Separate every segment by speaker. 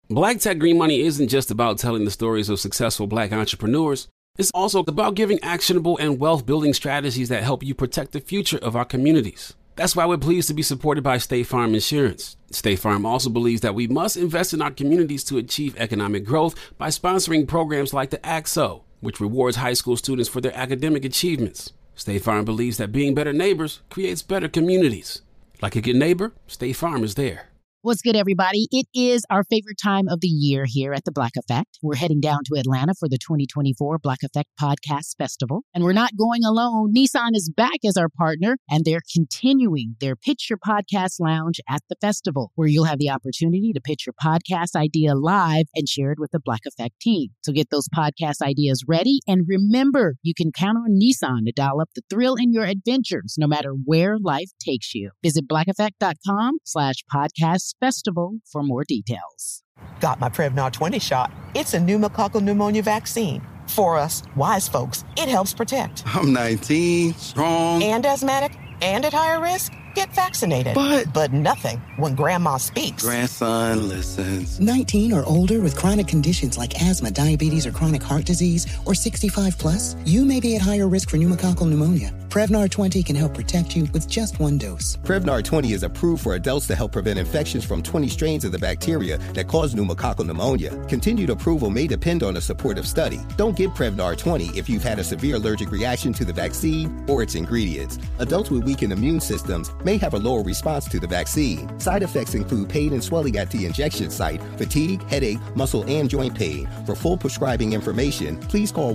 Speaker 1: Black Tech Green Money isn't just about telling the stories of successful Black entrepreneurs. It's also about giving actionable and wealth-building strategies that help you protect the future of our communities. That's why we're pleased to be supported by State Farm Insurance. State Farm also believes that we must invest in our communities to achieve economic growth by sponsoring programs like the ACT-SO, which rewards high school students for their academic achievements. State Farm believes that being better neighbors creates better communities. Like a good neighbor, State Farm is there.
Speaker 2: What's good, everybody? It is our favorite time of the year here at the Black Effect. We're heading down to Atlanta for the 2024 Black Effect Podcast Festival. And we're not going alone. Nissan is back as our partner, and they're continuing their Pitch Your Podcast Lounge at the festival, where you'll have the opportunity to pitch your podcast idea live and share it with the Black Effect team. So get those podcast ideas ready. And remember, you can count on Nissan to dial up the thrill in your adventures, no matter where life takes you. Visit blackeffect.com/podcast festival for more details.
Speaker 3: Got my Prevnar 20 shot. It's a pneumococcal pneumonia vaccine. For us, wise folks, it helps protect.
Speaker 4: I'm 19, strong,
Speaker 3: and asthmatic, and at higher risk. Get vaccinated. But nothing when grandma speaks.
Speaker 4: Grandson listens.
Speaker 5: 19 or older with chronic conditions like asthma, diabetes, or chronic heart disease, or 65 plus, you may be at higher risk for pneumococcal pneumonia. Prevnar 20 can help protect you with just one dose.
Speaker 6: Prevnar 20 is approved for adults to help prevent infections from 20 strains of the bacteria that cause pneumococcal pneumonia. Continued approval may depend on a supportive study. Don't get Prevnar 20 if you've had a severe allergic reaction to the vaccine or its ingredients. Adults with weakened immune systems may have a lower response to the vaccine. Side effects include pain and swelling at the injection site, fatigue, headache, muscle, and joint pain. For full prescribing information, please call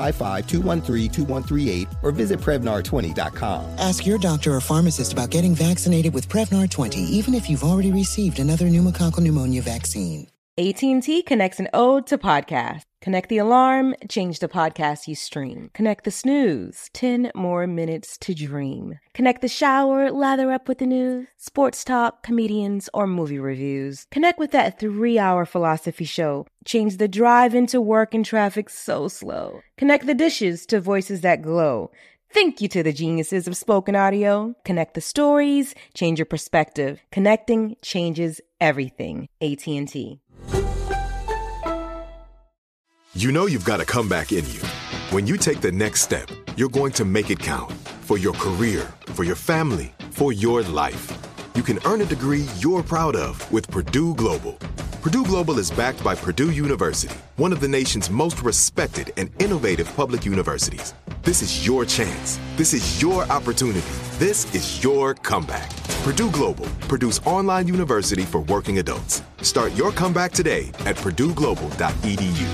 Speaker 6: 1-855-213-2138 or visit Prevnar20.com.
Speaker 5: Ask your doctor or pharmacist about getting vaccinated with Prevnar 20, even if you've already received another pneumococcal pneumonia vaccine.
Speaker 7: AT&T connects an ode to podcast. Connect the alarm, change the podcast you stream. Connect the snooze, 10 more minutes to dream. Connect the shower, lather up with the news, sports talk, comedians, or movie reviews. Connect with that 3-hour philosophy show. Change the drive into work and traffic so slow. Connect the dishes to voices that glow. Thank you to the geniuses of spoken audio. Connect the stories, change your perspective. Connecting changes everything. AT&T.
Speaker 8: You know you've got a comeback in you. When you take the next step, you're going to make it count. For your career, for your family, for your life. You can earn a degree you're proud of with Purdue Global. Purdue Global is backed by Purdue University, one of the nation's most respected and innovative public universities. This is your chance. This is your opportunity. This is your comeback. Purdue Global, Purdue's online university for working adults. Start your comeback today at purdueglobal.edu.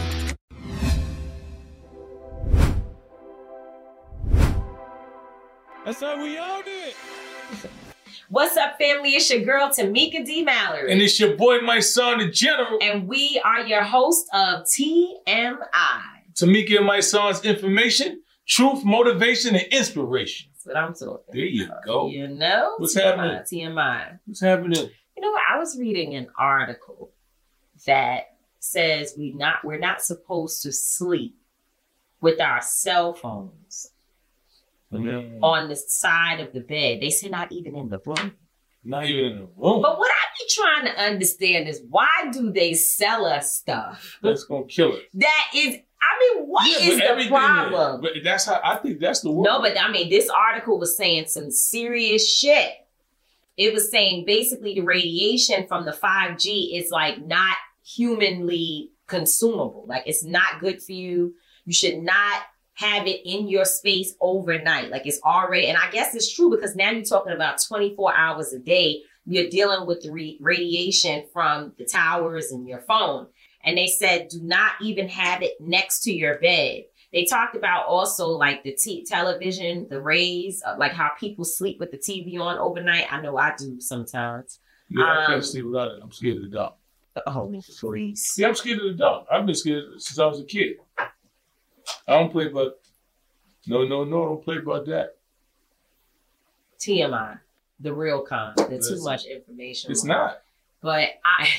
Speaker 9: That's how we own it.
Speaker 10: What's up, family? It's your girl, Tamika D. Mallory.
Speaker 9: And it's your boy, my son, the General.
Speaker 10: And we are your host of TMI.
Speaker 9: Tamika and my son's information, truth, motivation, and inspiration.
Speaker 10: That's what I'm talking
Speaker 9: There you go.
Speaker 10: You know?
Speaker 9: What's
Speaker 10: TMI,
Speaker 9: happening?
Speaker 10: TMI.
Speaker 9: What's happening?
Speaker 10: You know what? I was reading an article that says we're not supposed to sleep with our cell phones on the side of the bed. They say not even in the room.
Speaker 9: Not even in the room.
Speaker 10: But what I be trying to understand is why do they sell us stuff
Speaker 9: That's going to kill it.
Speaker 10: that is, what is the problem?
Speaker 9: But that's how, I think that's the word.
Speaker 10: No, but this article was saying some serious shit. It was saying basically the radiation from the 5G is like not humanly consumable. Like it's not good for you. You should not have it in your space overnight. Like it's already, and I guess it's true because now you're talking about 24 hours a day. You're dealing with the radiation from the towers and your phone. And they said, do not even have it next to your bed. They talked about also like the television, the rays, like how people sleep with the TV on overnight. I know I do sometimes.
Speaker 9: Yeah, I can't sleep without it. I'm scared of the dark.
Speaker 10: Oh, please.
Speaker 9: Yeah, I'm scared of the dark. I've been scared since I was a kid. I don't play about, no, don't play about that.
Speaker 10: TMI, the real con. There's too much information.
Speaker 9: It's not.
Speaker 10: But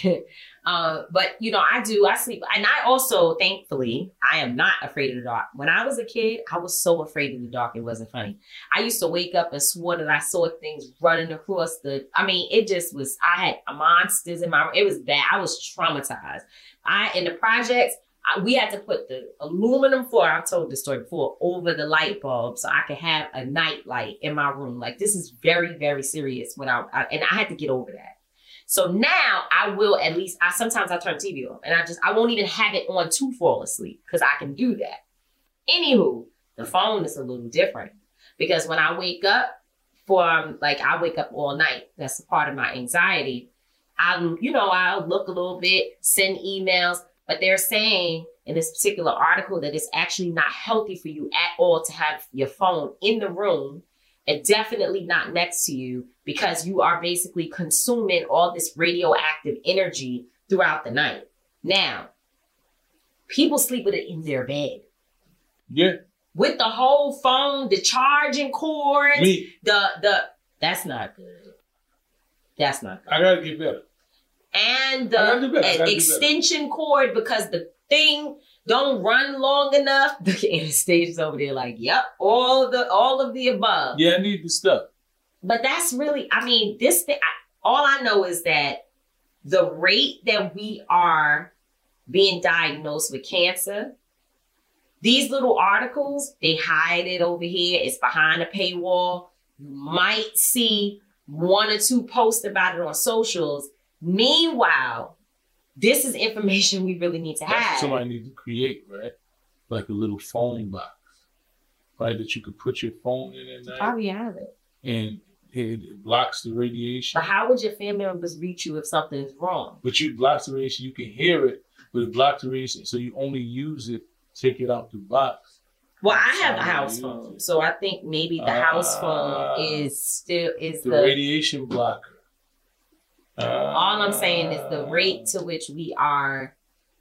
Speaker 10: but you know, I sleep. And I also, thankfully, I am not afraid of the dark. When I was a kid, I was so afraid of the dark. It wasn't funny. I used to wake up and swore that I saw things running across it just was, I had monsters in my room. It was bad. I was traumatized. In the projects, we had to put the aluminum foil, I've told this story before, over the light bulb so I could have a night light in my room. Like, this is very, very serious and I had to get over that. So now I will sometimes I turn TV off and I won't even have it on to fall asleep because I can do that. Anywho, the phone is a little different because when I wake up I wake up all night. That's a part of my anxiety. I'll look a little bit, send emails, but they're saying in this particular article that it's actually not healthy for you at all to have your phone in the room and definitely not next to you because you are basically consuming all this radioactive energy throughout the night. Now, people sleep with it in their bed.
Speaker 9: Yeah.
Speaker 10: With the whole phone, the charging cords, that's not good. That's not good.
Speaker 9: I gotta get better.
Speaker 10: And the extension cord because the thing don't run long enough. The Anastasia's over there like, yep, all of the above.
Speaker 9: Yeah, I need the stuff.
Speaker 10: But that's really, this thing, all I know is that the rate that we are being diagnosed with cancer, these little articles, they hide it over here. It's behind a paywall. You might see 1 or 2 posts about it on socials. Meanwhile, this is information we really need to have.
Speaker 9: Somebody needs to create, right? Like a little phone box, right? That you could put your phone in at night.
Speaker 10: Probably have it.
Speaker 9: And it blocks the radiation.
Speaker 10: But how would your family members reach you if something is wrong?
Speaker 9: But you block the radiation, you can hear it, but it blocks the radiation, so you only use it, take it out the box.
Speaker 10: Well, I have a house phone, so I think maybe the house phone is the
Speaker 9: radiation blocker.
Speaker 10: All I'm saying is the rate to which we are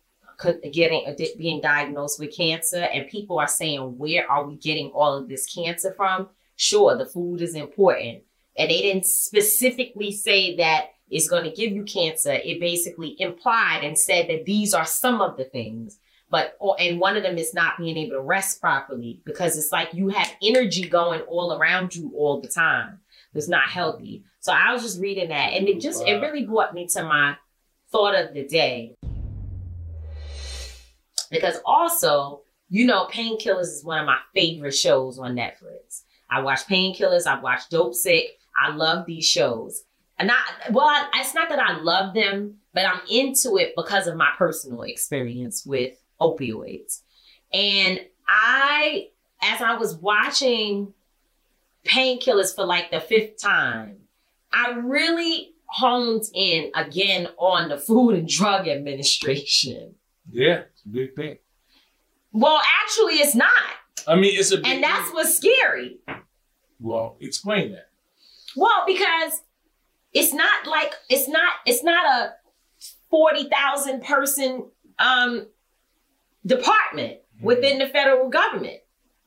Speaker 10: being diagnosed with cancer, and people are saying, where are we getting all of this cancer from? Sure, the food is important. And they didn't specifically say that it's going to give you cancer. It basically implied and said that these are some of the things. And one of them is not being able to rest properly because it's like you have energy going all around you all the time. It's not healthy. So I was just reading that and it really brought me to my thought of the day. Because also, Painkillers is one of my favorite shows on Netflix. I watch Painkillers. I watch Dope Sick. I love these shows. It's not that I love them, but I'm into it because of my personal experience with opioids. And as I was watching Painkillers for like the 5th time, I really honed in again on the Food and Drug Administration.
Speaker 9: Yeah, it's a big thing.
Speaker 10: Well, actually, it's not.
Speaker 9: It's a big
Speaker 10: and that's what's scary.
Speaker 9: Well, explain that.
Speaker 10: Well, because it's not a 40,000 person department within the federal government.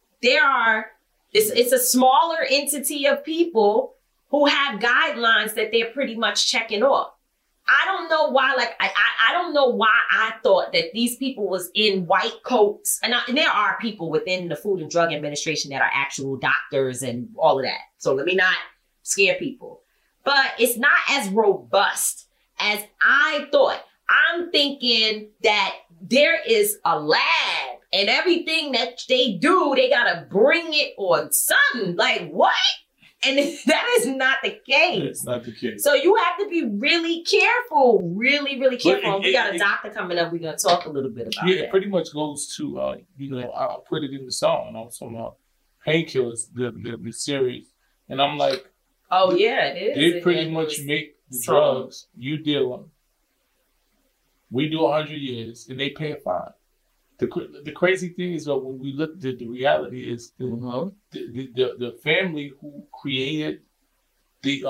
Speaker 10: It's a smaller entity of people who have guidelines that they're pretty much checking off. I don't know why, I don't know why I thought that these people was in white coats. And there are people within the Food and Drug Administration that are actual doctors and all of that. So let me not scare people. But it's not as robust as I thought. I'm thinking that there is a lab and everything that they do, they got to bring it on something. Like, what? And that is not the case.
Speaker 9: It's not the case.
Speaker 10: So you have to be really careful, really, really careful. We got a doctor coming up. We're going to talk a little bit about that.
Speaker 9: Yeah, it pretty much goes to, I'll put it in the song. I was talking about Painkillers, the series. And I'm like,
Speaker 10: oh, yeah, it is.
Speaker 9: They pretty much make the drugs. You deal them. We do 100 years, and they pay a fine. The crazy thing is, when we look at the reality is the family who created the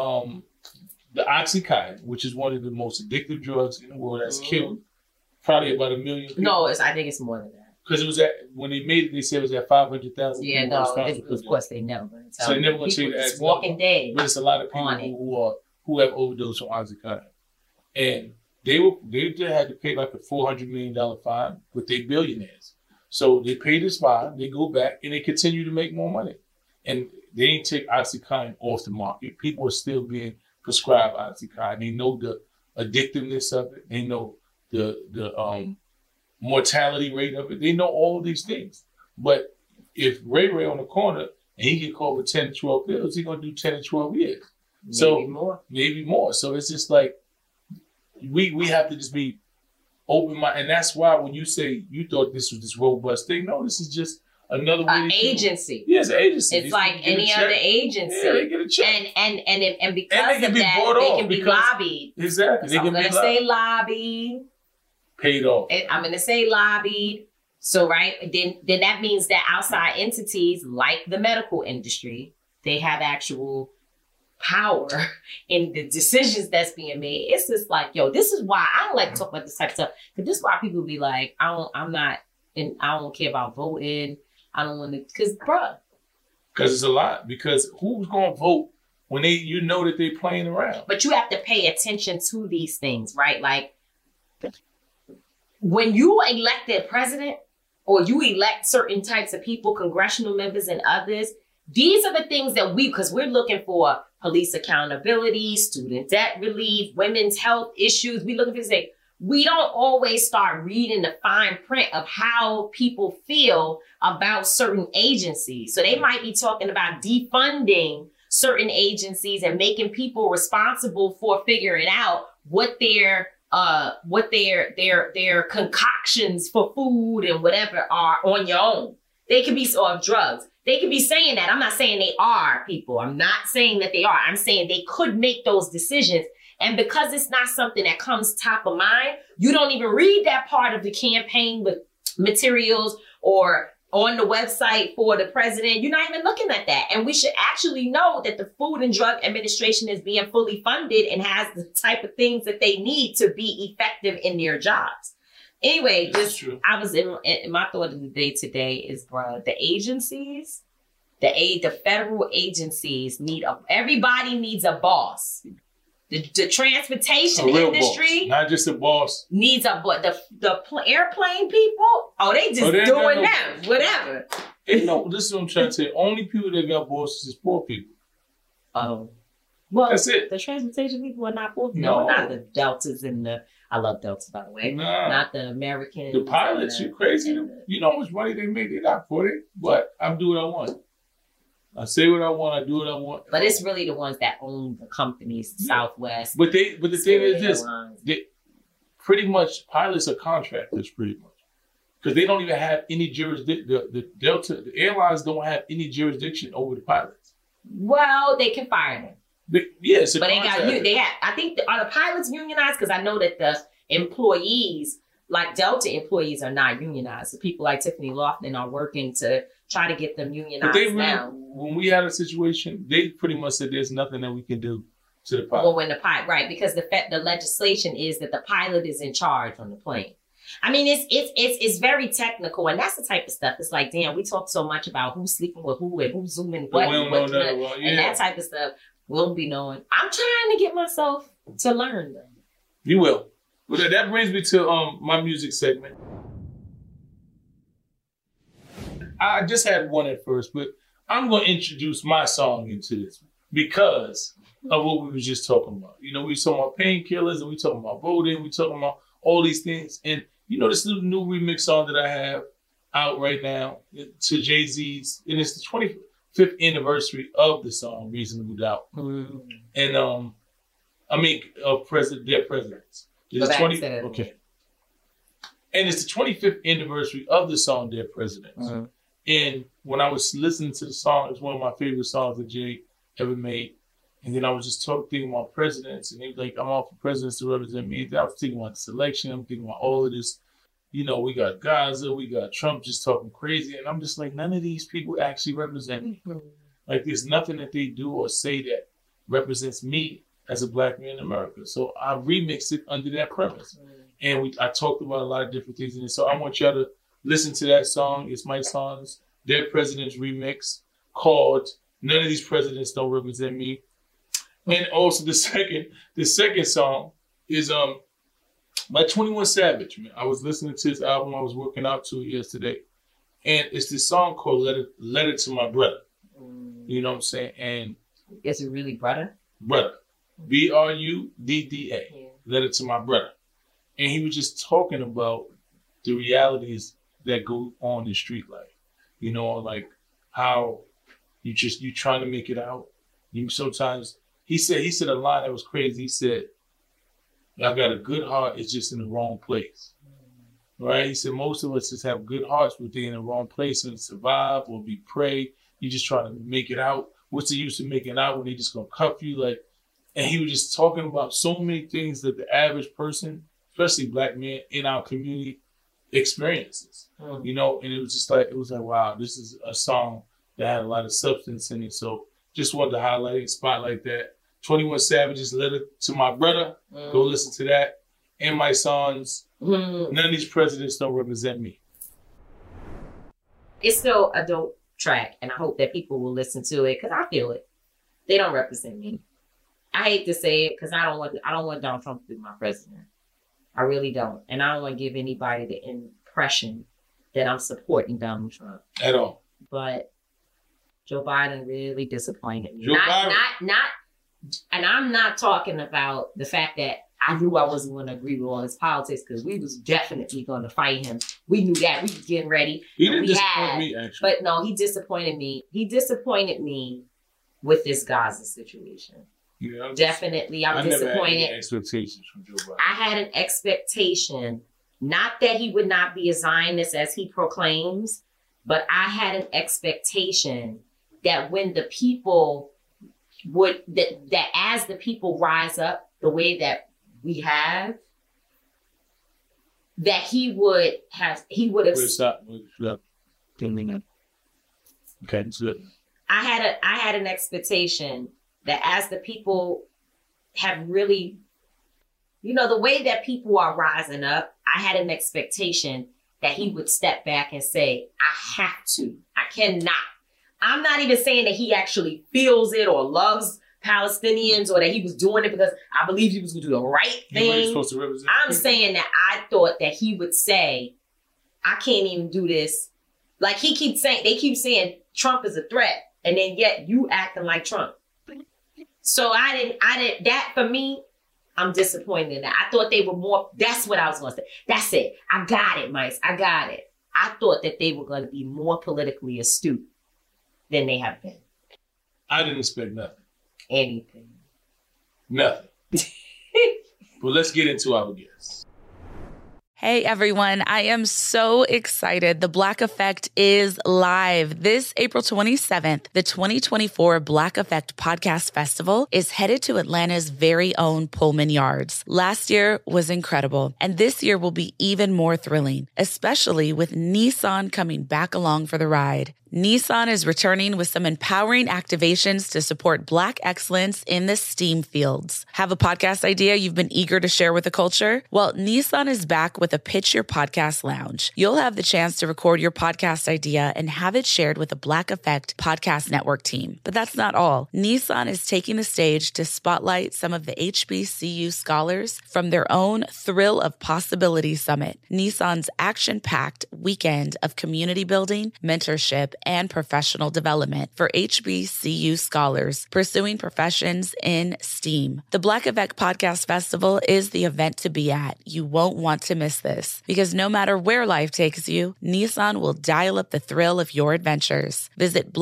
Speaker 9: Oxycontin, which is one of the most addictive drugs in the world, that's killed probably about 1 million people.
Speaker 10: No, I think it's more than that.
Speaker 9: Because it was when they made it, they said it was at 500,000.
Speaker 10: Yeah, no, of course they never.
Speaker 9: So they never want to say that.
Speaker 10: Walking Dead.
Speaker 9: But it's a lot of people who have overdosed on Oxycontin. And they had to pay like a $400 million fine, but they billionaires. So they pay this fine, they go back, and they continue to make more money. And they ain't take OxyContin off the market. People are still being prescribed OxyContin. They know the addictiveness of it. They know the mortality rate of it. They know all these things. But if Ray on the corner and he get caught with 10 to 12 pills, he's going to do 10 to 12 years. Maybe more. So it's just like, we have to just be open-minded. And that's why when you say you thought this was this robust thing, no, this is just another way.
Speaker 10: An agency.
Speaker 9: Yeah, it's an agency.
Speaker 10: It's like any other agency.
Speaker 9: Yeah, they get a check.
Speaker 10: And because of that, they can be lobbied.
Speaker 9: Exactly.
Speaker 10: So I'm going to say lobbied.
Speaker 9: Paid off.
Speaker 10: I'm going to say lobbied. So, right, then that means that outside entities like the medical industry, they have actual power in the decisions that's being made. It's just like, yo, this is why I don't like to talk about this type of stuff. Because this is why people be like, I don't care about voting. I don't want to, because
Speaker 9: it's a lot. Because who's going to vote when you know that they're playing around?
Speaker 10: But you have to pay attention to these things, right? Like, when you elect a president or you elect certain types of people, congressional members and others, these are the things that because we're looking for police accountability, student debt relief, women's health issues. We looking for things. We don't always start reading the fine print of how people feel about certain agencies. So they might be talking about defunding certain agencies and making people responsible for figuring out what their concoctions for food and whatever are on your own. They could be of drugs. They could be saying that. I'm not saying they are people. I'm not saying that they are. I'm saying they could make those decisions. And because it's not something that comes top of mind, you don't even read that part of the campaign materials or on the website for the president. You're not even looking at that. And we should actually know that the Food and Drug Administration is being fully funded and has the type of things that they need to be effective in their jobs. Anyway, I was in my thought of the day today is, the agencies, the federal agencies everybody needs a boss. The transportation industry,
Speaker 9: boss, not just a boss,
Speaker 10: needs a boss. The airplane people, they just doing that, whatever.
Speaker 9: No, this is what I'm trying to say. Only people that got bosses is poor people.
Speaker 10: Oh, well,
Speaker 9: that's it.
Speaker 10: The transportation people are not poor people. No, not the Deltas and I love Deltas, by the way.
Speaker 9: Nah.
Speaker 10: Not the Americans.
Speaker 9: The pilots, you crazy. You know how much money they make? They not for it. But I do what I want. I say what I want. I do what I want.
Speaker 10: But it's really the ones that own the companies, Southwest.
Speaker 9: But the thing is this: pretty much pilots are contractors, pretty much, because they don't even have any jurisdiction. The airlines don't have any jurisdiction over the pilots.
Speaker 10: Well, they can fire them.
Speaker 9: Yes,
Speaker 10: but they have. I think are the pilots unionized? Because I know that the employees, like Delta employees, are not unionized. So people like Tiffany Laughlin are working to try to get them unionized now.
Speaker 9: When we had a situation, they pretty much said there's nothing that we can do to the pilot.
Speaker 10: Well, when the pilot, right? Because the legislation is that the pilot is in charge on the plane. I mean, it's very technical, and that's the type of stuff. It's like, damn, we talk so much about who's sleeping with who and who's zooming what, and that type of stuff. We'll be knowing. I'm trying to get myself to learn them.
Speaker 9: You will. Well, that brings me to my music segment. I just had one at first, but I'm going to introduce my song into this because of what we were just talking about. You know, we were talking about painkillers and we talking about voting. We talking about all these things. And, you know, this new remix song that I have out right now to Jay-Z's, and it's the 25th anniversary of the song Reasonable Doubt. Mm-hmm. And of Dead Presidents. Okay. And it's the 25th anniversary of the song Dead Presidents. Mm-hmm. And when I was listening to the song, it's one of my favorite songs that Jay ever made. And then I was just thinking about presidents, and he was like, I'm all for presidents to represent me. I was thinking about the selection. I'm thinking about all of this. You know, we got Gaza, we got Trump just talking crazy. And I'm just like, none of these people actually represent me. Like, there's nothing that they do or say that represents me as a Black man in America. So I remixed it under that premise. And I talked about a lot of different things in it. So I want y'all to listen to that song. It's my song's Dead Presidents remix called None of These Presidents Don't Represent Me. And also the second song is by 21 Savage, man. I was listening to his album. I was working out to it yesterday. And it's this song called Let It to My Brother. You know what I'm saying? And
Speaker 10: is it really brother?
Speaker 9: Brother. BRUDDA. Yeah. Let It to My Brother. And he was just talking about the realities that go on in street life. You know, like how you trying to make it out. You sometimes he said a line that was crazy. He said, "I got a good heart, it's just in the wrong place." Right? He said most of us just have good hearts, but they're in the wrong place and survive or be prey. You just trying to make it out. What's the use of making out when they just gonna cuff you? Like, and he was just talking about so many things that the average person, especially black men in our community, experiences. You know, and it was like, wow, this is a song that had a lot of substance in it. So just wanted to highlight it, spotlight that. 21 Savage's Let It to My Brother. Go listen to that. And my songs, None of These Presidents Don't Represent Me.
Speaker 10: It's still a dope track, and I hope that people will listen to it because I feel it. They don't represent me. I hate to say it because I don't want Donald Trump to be my president. I really don't. And I don't want to give anybody the impression that I'm supporting Donald Trump.
Speaker 9: At all.
Speaker 10: But Joe Biden really disappointed me.
Speaker 9: Not,
Speaker 10: and I'm not talking about the fact that I knew I wasn't going to agree with all his politics because we was definitely going to fight him. We knew that. We was getting ready.
Speaker 9: He didn't disappoint me, actually.
Speaker 10: But no, he disappointed me. He disappointed me with this Gaza situation.
Speaker 9: Yeah,
Speaker 10: definitely, I'm disappointed.
Speaker 9: Never had any expectations from Joe Biden.
Speaker 10: I had an expectation, not that he would not be a Zionist as he proclaims, but I had an expectation that when the people that as the people rise up the way that we have, that he would have.
Speaker 9: Stop. Okay, so
Speaker 10: I had an expectation that as the people have really, you know, the way that people are rising up, I had an expectation that he would step back and say, I have to. I cannot. I'm not even saying that he actually feels it or loves Palestinians or that he was doing it because I believe he was going to do the right thing. I'm saying that I thought that he would say, I can't even do this. Like they keep saying Trump is a threat. And then yet you acting like Trump. So I didn't, that for me, I'm disappointed in that. I thought they were more, that's what I was going to say. That's it. I got it, Mice. I got it. I thought that they were going to be more politically astute than they have been.
Speaker 9: I didn't expect nothing.
Speaker 10: Anything.
Speaker 9: Nothing. Well, let's get into our guests.
Speaker 11: Hey everyone, I am so excited. The Black Effect is live. This April 27th, the 2024 Black Effect Podcast Festival is headed to Atlanta's very own Pullman Yards. Last year was incredible, and this year will be even more thrilling, especially with Nissan coming back along for the ride. Nissan is returning with some empowering activations to support Black excellence in the STEAM fields. Have a podcast idea you've been eager to share with the culture? Well, Nissan is back with a Pitch Your Podcast Lounge. You'll have the chance to record your podcast idea and have it shared with the Black Effect Podcast Network team. But that's not all. Nissan is taking the stage to spotlight some of the HBCU scholars from their own Thrill of Possibility Summit, Nissan's action-packed weekend of community building, mentorship, and professional development for HBCU scholars pursuing professions in STEAM. The Black Effect Podcast Festival is the event to be at. You won't want to miss this because no matter where life takes you, Nissan will dial up the thrill of your adventures. Visit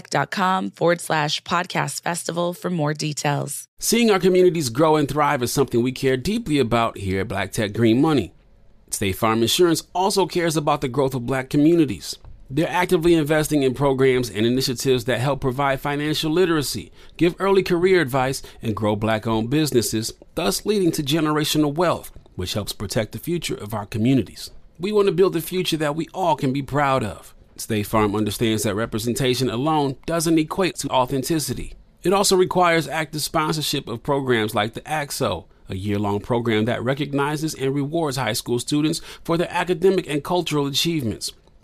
Speaker 11: blackeffect.com/podcast festival for more details.
Speaker 1: Seeing our communities grow and thrive is something we care deeply about here at Black Tech Green Money. State Farm Insurance also cares about the growth of Black communities. They're actively investing in programs and initiatives that help provide financial literacy, give early career advice, and grow Black-owned businesses, thus leading to generational wealth, which helps protect the future of our communities. We want to build a future that we all can be proud of. State Farm understands that representation alone doesn't equate to authenticity. It also requires active sponsorship of programs like the AXO, a year-long program that recognizes and rewards high school students for their academic and cultural achievements.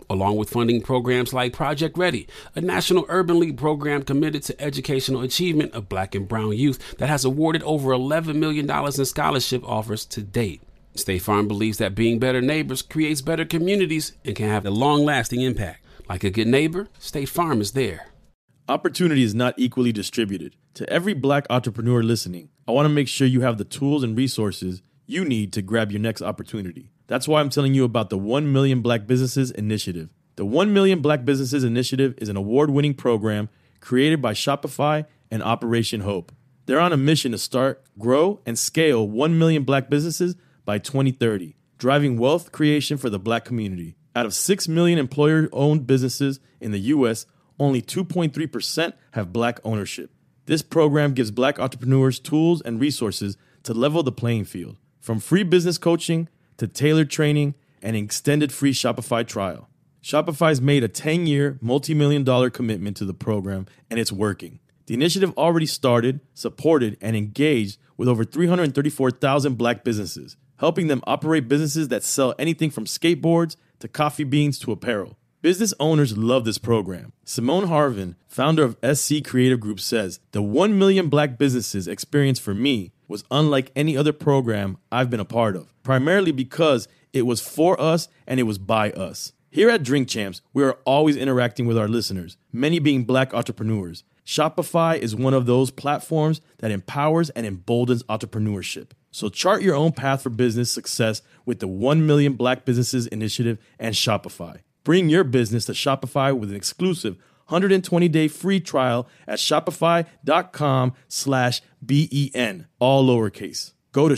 Speaker 1: along with funding programs like Project Ready, a National Urban League program committed to educational achievement of Black and brown youth that has awarded over $11 million in scholarship offers to date. State Farm believes that being better neighbors creates better communities and can have a long-lasting impact. Like a good neighbor, State Farm is there.
Speaker 12: Opportunity is not equally distributed. To every Black entrepreneur listening, I want to make sure you have the tools and resources you need to grab your next opportunity. That's why I'm telling you about the 1 Million Black Businesses Initiative. The 1 Million Black Businesses Initiative is an award-winning program created by Shopify and Operation Hope. They're on a mission to start, grow, and scale 1 million Black businesses by 2030, driving wealth creation for the Black community. Out of 6 million employer-owned businesses in the U.S., only 2.3% have Black ownership. This program gives Black entrepreneurs tools and resources to level the playing field, from free business coaching to tailored training and an extended free Shopify trial. Shopify's made a 10-year, multi-million-dollar commitment to the program, and it's working. The initiative already started, supported, and engaged with over 334,000 Black businesses, helping them operate businesses that sell anything from skateboards to coffee beans to apparel. Business owners love this program. Simone Harvin, founder of SC Creative Group, says, "The 1 million Black businesses experience for me was unlike any other program I've been a part of, primarily because it was for us and it was by us." Here at Drink Champs, we are always interacting with our listeners, many being Black entrepreneurs. Shopify is one of those platforms that empowers and emboldens entrepreneurship. So chart your own path for business success with the 1 Million Black Businesses Initiative and Shopify. Bring your business to Shopify with an exclusive 120-day free trial at shopify.com/BEN, all lowercase. Go to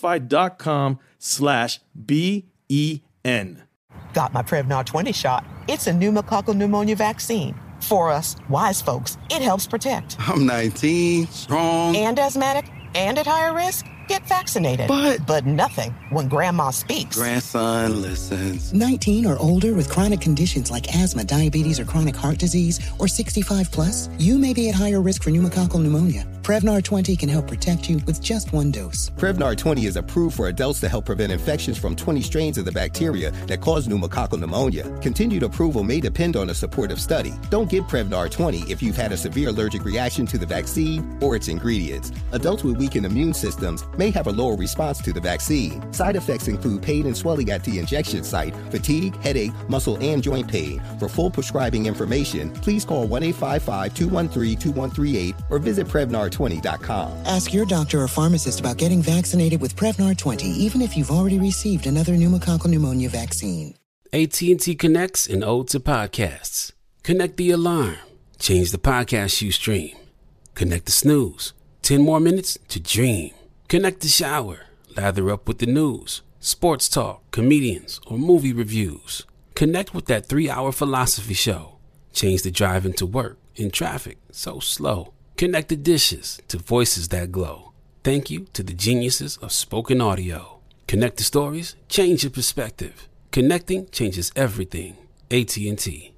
Speaker 12: shopify.com/BEN.
Speaker 3: Got my Prevnar 20 shot. It's a pneumococcal pneumonia vaccine. For us, wise folks, it helps protect.
Speaker 4: I'm 19, strong.
Speaker 3: And asthmatic, and at higher risk? Get vaccinated. But nothing when grandma speaks.
Speaker 4: Grandson listens.
Speaker 5: 19 or older with chronic conditions like asthma, diabetes, or chronic heart disease, or 65 plus, you may be at higher risk for pneumococcal pneumonia. Prevnar 20 can help protect you with just one dose.
Speaker 6: Prevnar 20 is approved for adults to help prevent infections from 20 strains of the bacteria that cause pneumococcal pneumonia. Continued approval may depend on a supportive study. Don't get Prevnar 20 if you've had a severe allergic reaction to the vaccine or its ingredients. Adults with weakened immune systems may have a lower response to the vaccine. Side effects include pain and swelling at the injection site, fatigue, headache, muscle, and joint pain. For full prescribing information, please call 1-855-213-2138 or visit Prevnar20.com.
Speaker 5: Ask your doctor or pharmacist about getting vaccinated with Prevnar 20, even if you've already received another pneumococcal pneumonia vaccine.
Speaker 1: AT&T connects an ode to podcasts. Connect the alarm. Change the podcast you stream. Connect the snooze. 10 more minutes to dream. Connect the shower. Lather up with the news, sports talk, comedians, or movie reviews. Connect with that 3-hour philosophy show. Change the drive into work in traffic so slow. Connect the dishes to voices that glow. Thank you to the geniuses of spoken audio. Connect the stories, change your perspective. Connecting changes everything. AT&T.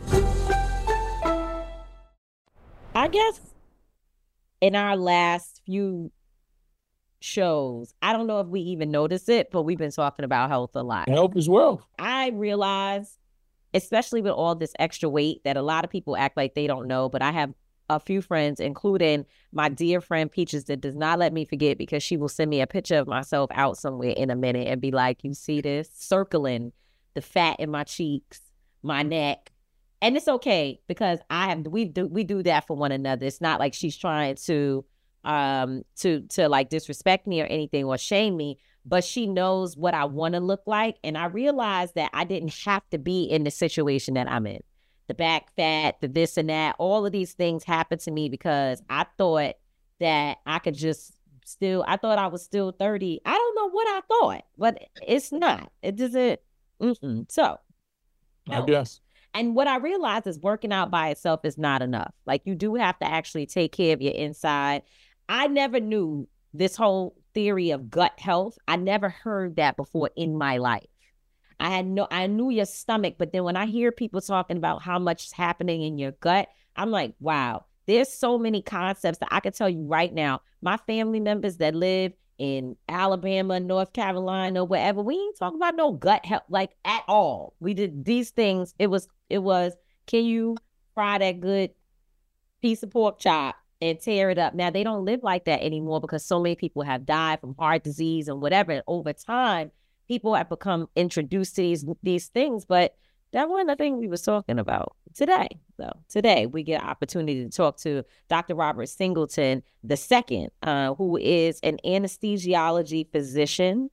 Speaker 10: I guess in our last few shows, I don't know if we even noticed it, but we've been talking about health a lot.
Speaker 9: Health as well.
Speaker 10: I realize, especially with all this extra weight, that a lot of people act like they don't know, but I have a few friends, including my dear friend Peaches, that does not let me forget, because she will send me a picture of myself out somewhere in a minute and be like, you see this? Circling the fat in my cheeks, my neck. And it's okay, because we do that for one another. It's not like she's trying to like disrespect me or anything or shame me, but she knows what I want to look like. And I realized that I didn't have to be in the situation that I'm in. The back fat, the this and that, all of these things happened to me because I thought that I could just I thought I was still 30. I don't know what I thought, but it's not. It doesn't. So,
Speaker 9: I guess.
Speaker 10: And what I realized is working out by itself is not enough. Like, you do have to actually take care of your inside. I never knew this whole theory of gut health. I never heard that before in my life. I knew your stomach, but then when I hear people talking about how much is happening in your gut, I'm like, wow, there's so many concepts that I can tell you right now. My family members that live in Alabama, North Carolina, wherever. We ain't talking about no gut health like at all. We did these things. It was, can you fry that good piece of pork chop and tear it up? Now, they don't live like that anymore because so many people have died from heart disease and whatever. And over time, people have become introduced to these things, but that wasn't the thing we was talking about today. So today we get an opportunity to talk to Dr. Robert Singleton II, who is an anesthesiology physician.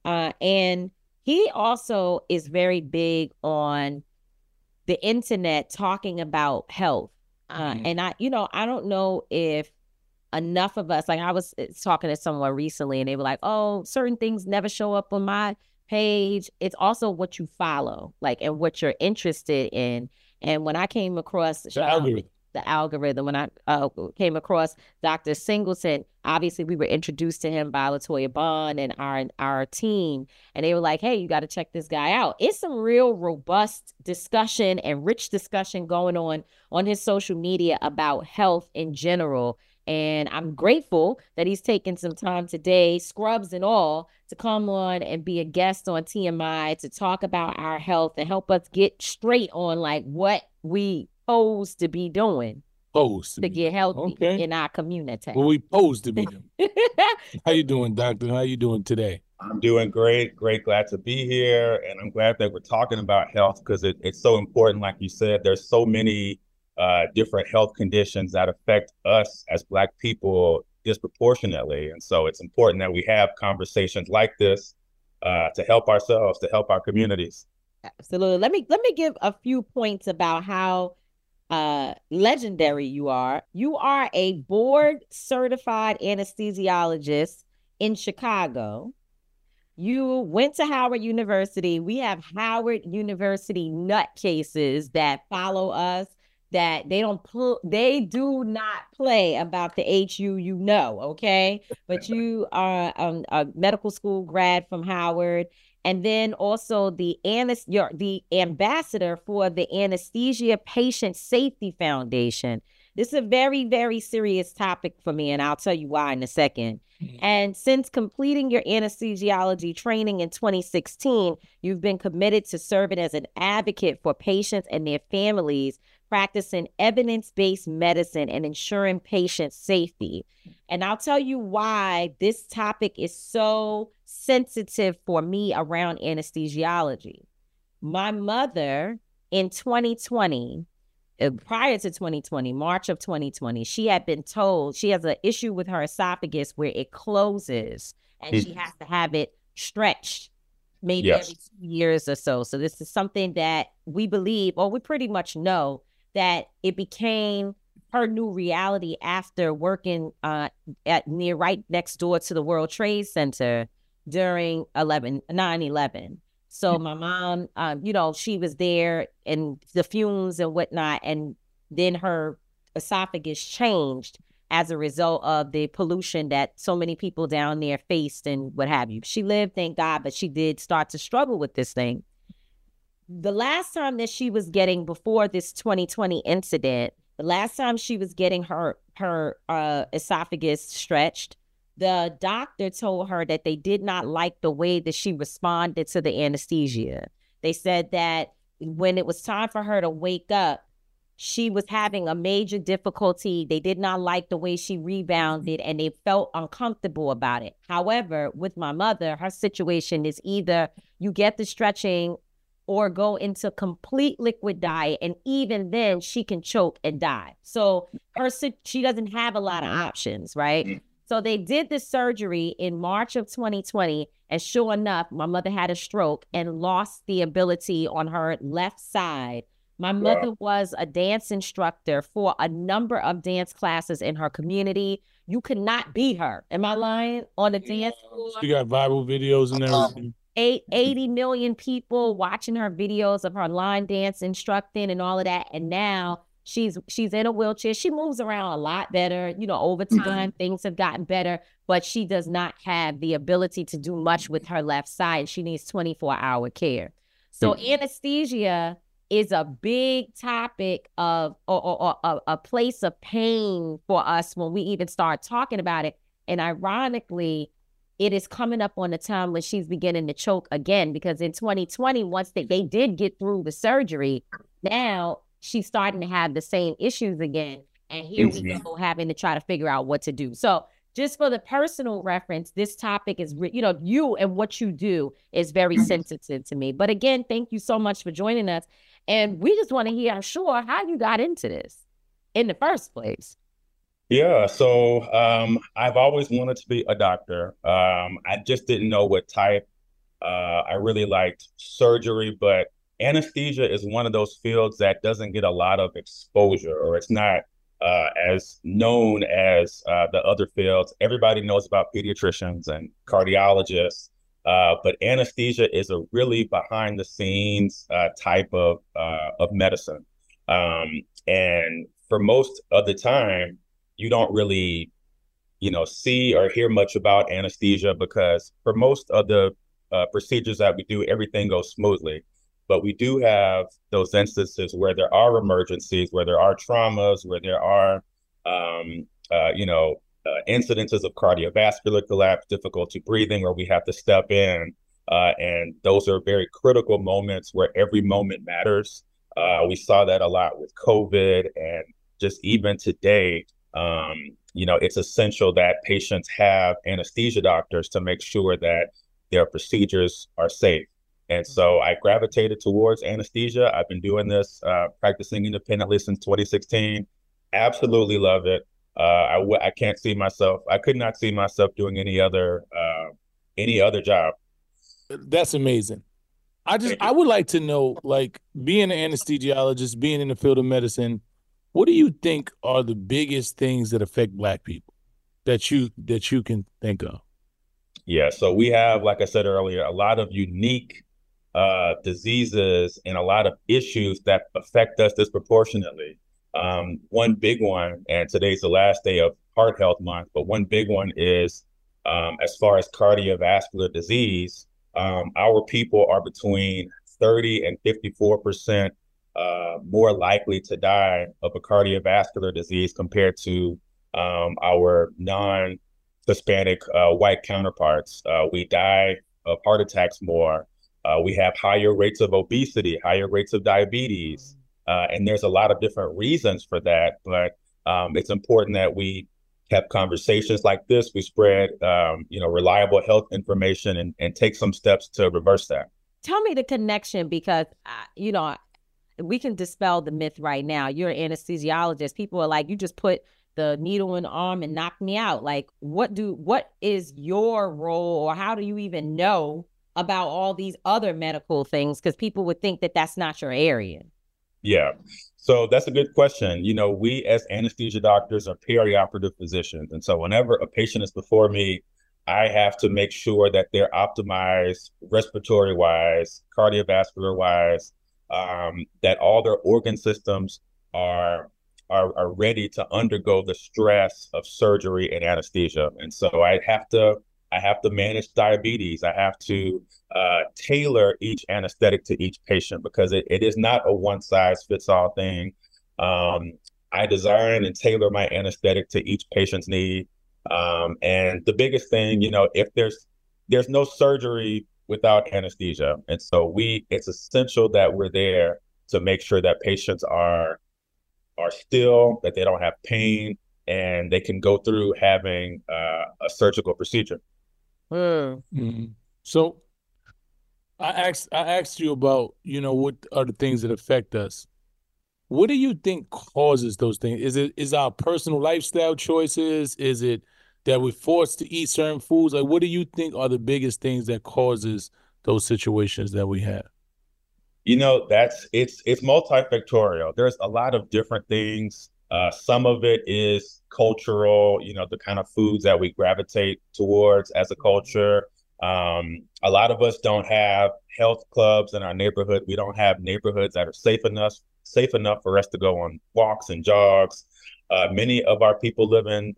Speaker 10: And he also is very big on the internet talking about health. And I don't know if enough of us, like I was talking to someone recently and they were like, oh, certain things never show up on my page. It's also what you follow, like, and what you're interested in. And when I came across the algorithm, when I came across Dr. Singleton, obviously we were introduced to him by LaToya Bond and our team, and they were like, hey, you got to check this guy out. It's some real robust discussion and rich discussion going on his social media about health in general. And I'm grateful that he's taken some time today, scrubs and all, to come on and be a guest on TMI to talk about our health and help us get straight on like what we supposed to be doing to get healthy in our community.
Speaker 13: Well, we supposed to be doing. How you doing, doctor? How you doing today?
Speaker 14: I'm doing great. Glad to be here. And I'm glad that we're talking about health because it's so important. Like you said, there's so many different health conditions that affect us as Black people disproportionately. And so it's important that we have conversations like this to help ourselves, to help our communities.
Speaker 10: Absolutely. Let me give a few points about how legendary you are. You are a board certified anesthesiologist in Chicago. You went to Howard University. We have Howard University nutcases that follow us, that they do not play about the HU, okay? But you are a medical school grad from Howard, and then also you're the ambassador for the Anesthesia Patient Safety Foundation. This is a very, very serious topic for me, and I'll tell you why in a second. And since completing your anesthesiology training in 2016, you've been committed to serving as an advocate for patients and their families, practicing evidence-based medicine and ensuring patient safety. And I'll tell you why this topic is so sensitive for me around anesthesiology. My mother in 2020, prior to 2020, March of 2020, she had been told she has an issue with her esophagus where it closes and she has to have it stretched maybe every 2 years or so. So this is something that we believe, or we pretty much know, that it became her new reality after working right next door to the World Trade Center during 9/11. So my mom, she was there and the fumes and whatnot, and then her esophagus changed as a result of the pollution that so many people down there faced and what have you. She lived, thank God, but she did start to struggle with this thing. The last time that she was getting, before this 2020 incident, the last time she was getting her esophagus stretched, the doctor told her that they did not like the way that she responded to the anesthesia. They said that when it was time for her to wake up, she was having a major difficulty. They did not like the way she rebounded and they felt uncomfortable about it. However, with my mother, her situation is either you get the stretching or go into complete liquid diet, and even then she can choke and die. So she doesn't have a lot of options, right? So they did the surgery in March of 2020, and sure enough, my mother had a stroke and lost the ability on her left side. My mother was a dance instructor for a number of dance classes in her community. You could not beat her. Am I lying? On the dance floor.
Speaker 13: She got viral videos and everything.
Speaker 10: 80 million people watching her videos of her line dance instructing and all of that. And now she's in a wheelchair. She moves around a lot better. Over time, things have gotten better, but she does not have the ability to do much with her left side. She needs 24-hour care. So anesthesia is a big topic of or a place of pain for us when we even start talking about it. And ironically, it is coming up on the time when she's beginning to choke again, because in 2020, once they did get through the surgery, now she's starting to have the same issues again. And here we go, having to try to figure out what to do. So just for the personal reference, this topic is, you and what you do is very sensitive to me. But again, thank you so much for joining us. And we just want to hear, I'm sure, how you got into this in the first place.
Speaker 14: Yeah, so I've always wanted to be a doctor. I just didn't know what type. I really liked surgery, but anesthesia is one of those fields that doesn't get a lot of exposure, or it's not as known as the other fields. Everybody knows about pediatricians and cardiologists, but anesthesia is a really behind the scenes type of medicine. And for most of the time, you don't really, see or hear much about anesthesia, because for most of the procedures that we do, everything goes smoothly. But we do have those instances where there are emergencies, where there are traumas, where there are, incidences of cardiovascular collapse, difficulty breathing, where we have to step in. And those are very critical moments where every moment matters. We saw that a lot with COVID, and just even today, it's essential that patients have anesthesia doctors to make sure that their procedures are safe. And so I gravitated towards anesthesia. I've been doing this, practicing independently since 2016. Absolutely love it. I could not see myself doing any other job.
Speaker 13: That's amazing. I would like to know, like, being an anesthesiologist, being in the field of medicine, what do you think are the biggest things that affect Black people that you can think of?
Speaker 14: Yeah, so we have, like I said earlier, a lot of unique diseases and a lot of issues that affect us disproportionately. One big one, and today's the last day of Heart Health Month, but one big one is, as far as cardiovascular disease, our people are between 30 and 54% more likely to die of a cardiovascular disease compared to our non-Hispanic white counterparts. We die of heart attacks more. We have higher rates of obesity, higher rates of diabetes, and there's a lot of different reasons for that. But it's important that we have conversations like this. We spread, reliable health information and take some steps to reverse that.
Speaker 10: Tell me the connection, because, we can dispel the myth right now. You're an anesthesiologist. People are like, you just put the needle in the arm and knock me out. Like, what is your role, or how do you even know about all these other medical things? Because people would think that that's not your area.
Speaker 14: Yeah. So that's a good question. We as anesthesia doctors are perioperative physicians. And so whenever a patient is before me, I have to make sure that they're optimized respiratory wise, cardiovascular wise, that all their organ systems are ready to undergo the stress of surgery and anesthesia. And so I have to manage diabetes. I have to tailor each anesthetic to each patient, because it is not a one size fits all thing. I design and tailor my anesthetic to each patient's need. And the biggest thing, if there's no surgery without anesthesia. And so it's essential that we're there to make sure that patients are still, that they don't have pain, and they can go through having a surgical procedure.
Speaker 13: Mm-hmm. So I asked you about, what are the things that affect us? What do you think causes those things? Is our personal lifestyle choices? Is it that we're forced to eat certain foods? Like, what do you think are the biggest things that causes those situations that we have?
Speaker 14: It's multifactorial. There's a lot of different things. Some of it is cultural, the kind of foods that we gravitate towards as a culture. A lot of us don't have health clubs in our neighborhood. We don't have neighborhoods that are safe enough for us to go on walks and jogs. Many of our people live in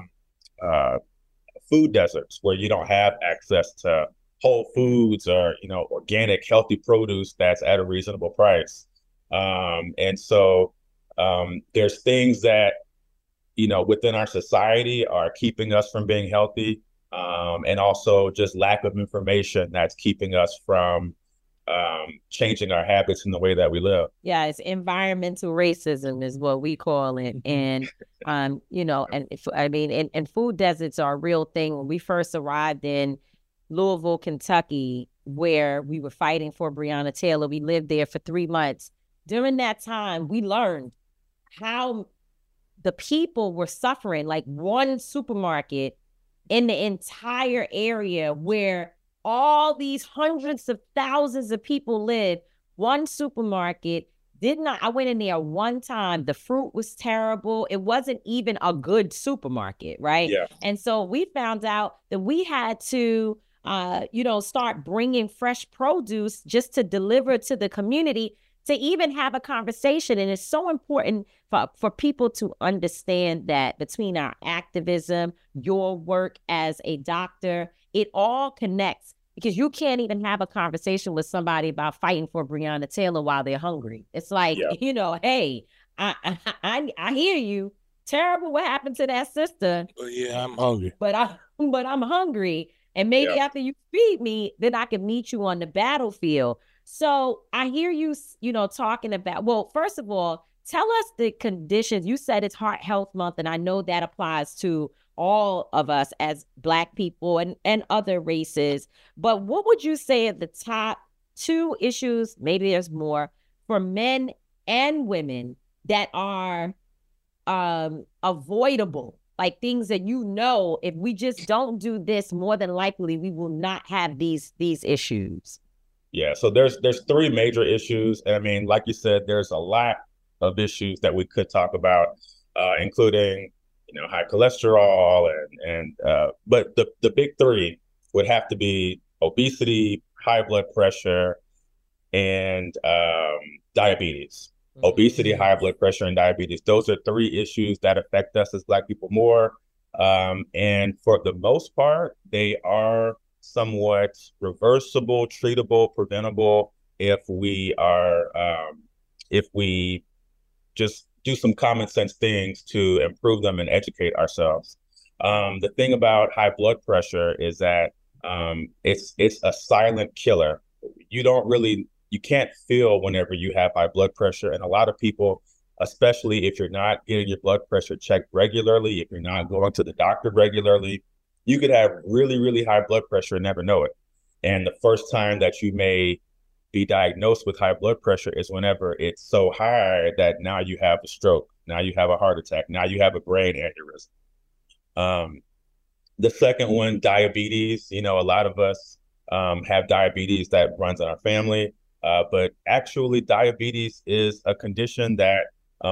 Speaker 14: food deserts where you don't have access to whole foods or, organic, healthy produce that's at a reasonable price. And so there's things that, within our society are keeping us from being healthy. and also just lack of information that's keeping us from changing our habits in the way that we live.
Speaker 10: Yeah, it's environmental racism is what we call it. And, you know, and and food deserts are a real thing. When we first arrived in Louisville, Kentucky, where we were fighting for Breonna Taylor, we lived there for 3 months. During that time, we learned how the people were suffering. Like one supermarket in the entire area where all these hundreds of thousands of people live, one supermarket I went in there one time. The fruit was terrible. It wasn't even a good supermarket, right?
Speaker 14: Yeah.
Speaker 10: And so we found out that we had to, start bringing fresh produce just to deliver to the community, to even have a conversation. And it's so important for people to understand that between our activism, your work as a doctor, it all connects, because you can't even have a conversation with somebody about fighting for Breonna Taylor while they're hungry. It's like, hey, I hear you. Terrible what happened to that sister.
Speaker 13: Yeah, I'm hungry.
Speaker 10: But I'm hungry. And maybe after you feed me, then I can meet you on the battlefield. So I hear you, talking about, well, first of all, tell us the conditions. You said it's Heart Health Month, and I know that applies to all of us as Black people and other races. But what would you say are the top 2 issues, maybe there's more, for men and women that are avoidable? Like things that, if we just don't do this, more than likely we will not have these issues.
Speaker 14: Yeah, so there's 3 major issues. And I mean, like you said, there's a lot of issues that we could talk about, including, high cholesterol but the big 3 would have to be obesity, high blood pressure, and diabetes. Mm-hmm. Obesity, high blood pressure, and diabetes. Those are 3 issues that affect us as Black people more. And for the most part, they are somewhat reversible, treatable, preventable if we just do some common sense things to improve them and educate ourselves. The thing about high blood pressure is that it's a silent killer. You can't feel whenever you have high blood pressure. And a lot of people, especially if you're not getting your blood pressure checked regularly, if you're not going to the doctor regularly, you could have really, really high blood pressure and never know it. And the first time that you may be diagnosed with high blood pressure is whenever it's so high that now you have a stroke, now you have a heart attack, now you have a brain aneurysm. The second one, diabetes. A lot of us have diabetes that runs in our family, but actually diabetes is a condition that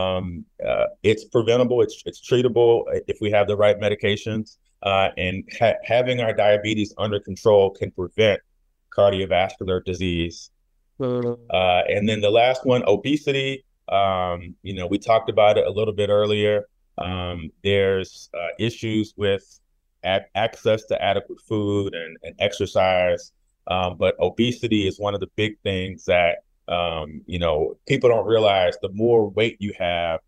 Speaker 14: it's preventable, it's treatable if we have the right medications, and having our diabetes under control can prevent cardiovascular disease. And then the last one, obesity. We talked about it a little bit earlier. There's issues with access to adequate food and exercise. But obesity is one of the big things that, people don't realize. The more weight you have,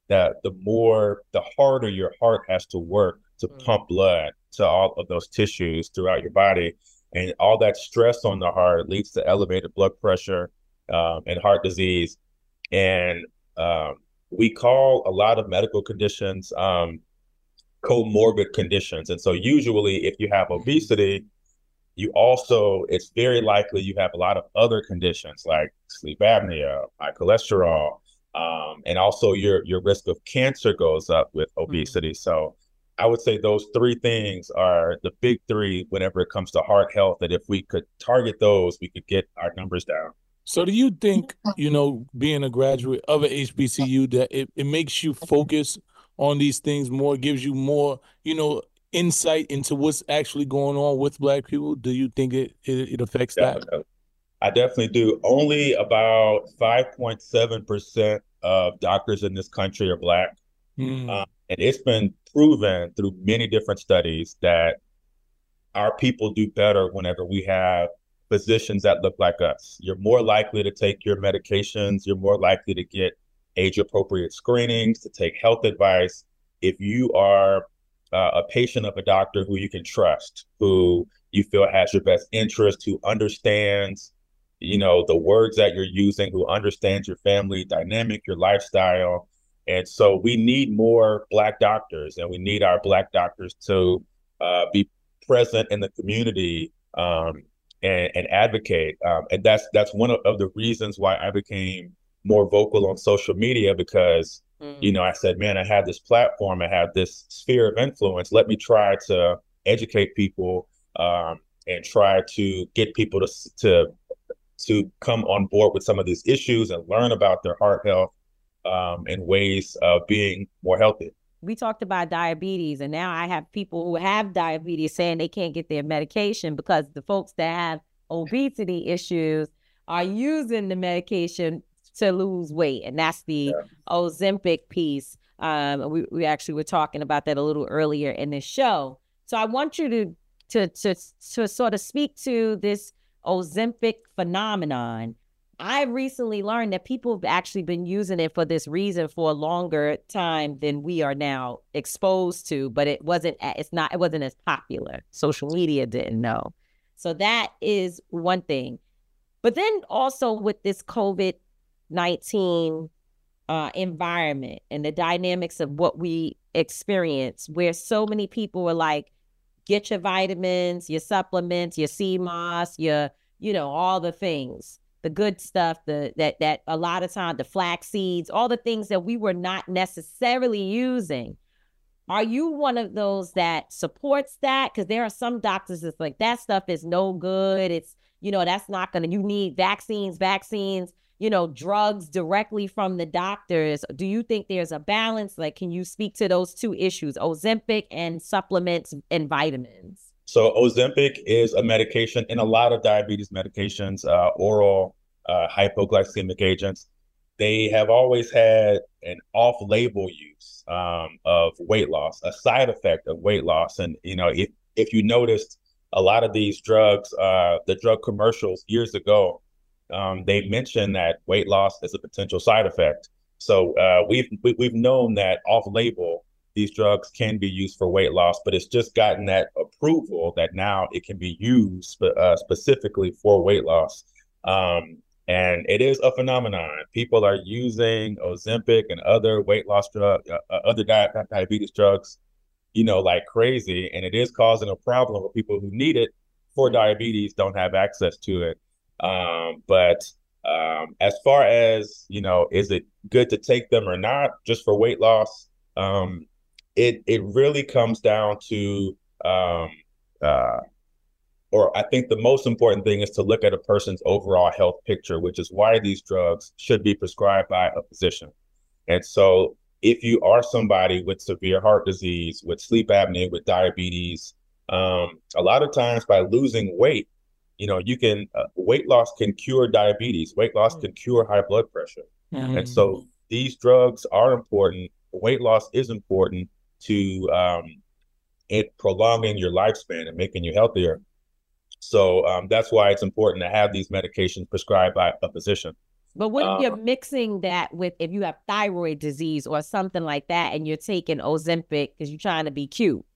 Speaker 14: the harder your heart has to work to pump blood to all of those tissues throughout your body. And all that stress on the heart leads to elevated blood pressure and heart disease. And we call a lot of medical conditions comorbid conditions. And so usually if you have obesity, it's very likely you have a lot of other conditions like sleep apnea, high cholesterol, and also your risk of cancer goes up with obesity. So I would say those 3 things are the big 3 whenever it comes to heart health, that if we could target those, we could get our numbers down.
Speaker 13: So do you think, being a graduate of an HBCU, that it makes you focus on these things more, gives you more, insight into what's actually going on with Black people? Do you think it affects that?
Speaker 14: I definitely do. Only about 5.7% of doctors in this country are Black. And it's been proven through many different studies that our people do better whenever we have physicians that look like us. You're more likely to take your medications. You're more likely to get age-appropriate screenings, to take health advice if you are a patient of a doctor who you can trust, who you feel has your best interest, who understands, the words that you're using, who understands your family dynamic, your lifestyle. And so we need more Black doctors, and we need our Black doctors to be present in the community and advocate. And that's one of the reasons why I became more vocal on social media, because I said, man, I have this platform, I have this sphere of influence. Let me try to educate people and try to get people to come on board with some of these issues and learn about their heart health and ways of being more healthy.
Speaker 15: We talked about diabetes, and now I have people who have diabetes saying they can't get their medication because the folks that have obesity issues are using the medication to lose weight. And that's the Ozempic piece. We actually were talking about that a little earlier in this show. So I want you to sort of speak to this Ozempic phenomenon. I recently learned that people have actually been using it for this reason for a longer time than we are now exposed to, but it wasn't as popular. Social media didn't know. So that is one thing. But then also with this COVID-19 environment and the dynamics of what we experience, where so many people were like, get your vitamins, your supplements, your CMOS, your, all the things, the good stuff, that a lot of time, the flax seeds, all the things that we were not necessarily using. Are you one of those that supports that? Because there are some doctors that's like, that stuff is no good. It's, that's not going to, you need vaccines, drugs directly from the doctors. Do you think there's a balance? Like, can you speak to those two issues, Ozempic and supplements and vitamins?
Speaker 14: So Ozempic is a medication in a lot of diabetes medications, oral hypoglycemic agents. They have always had an off-label use of weight loss, a side effect of weight loss. And, if you noticed, a lot of these drugs, the drug commercials years ago, they mentioned that weight loss is a potential side effect. So we've known that off-label, these drugs can be used for weight loss, but it's just gotten that approval that now it can be used specifically for weight loss. And it is a phenomenon. People are using Ozempic and other weight loss drugs, other diabetes drugs, like crazy. And it is causing a problem for people who need it for diabetes, don't have access to it. But as far as, is it good to take them or not just for weight loss? It really comes down to, or I think the most important thing is to look at a person's overall health picture, which is why these drugs should be prescribed by a physician. And so if you are somebody with severe heart disease, with sleep apnea, with diabetes, a lot of times by losing weight, you can, weight loss can cure diabetes. Weight loss can cure high blood pressure. Mm-hmm. And so these drugs are important. Weight loss is important to it prolonging your lifespan and making you healthier. So that's why it's important to have these medications prescribed by a physician.
Speaker 15: But what if you're mixing that with, if you have thyroid disease or something like that, and you're taking Ozempic because you're trying to be cute?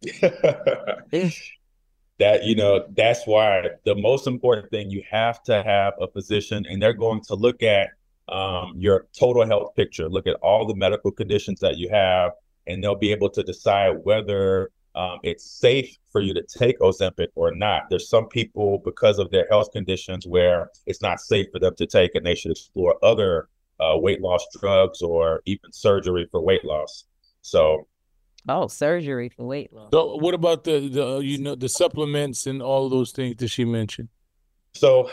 Speaker 14: That's why the most important thing, you have to have a physician, and they're going to look at your total health picture, look at all the medical conditions that you have, and they'll be able to decide whether it's safe for you to take Ozempic or not. There's some people, because of their health conditions, where it's not safe for them to take, and they should explore other weight loss drugs or even surgery for weight loss. So.
Speaker 15: Oh, surgery for weight loss.
Speaker 13: So what about the supplements and all those things that she mentioned?
Speaker 14: So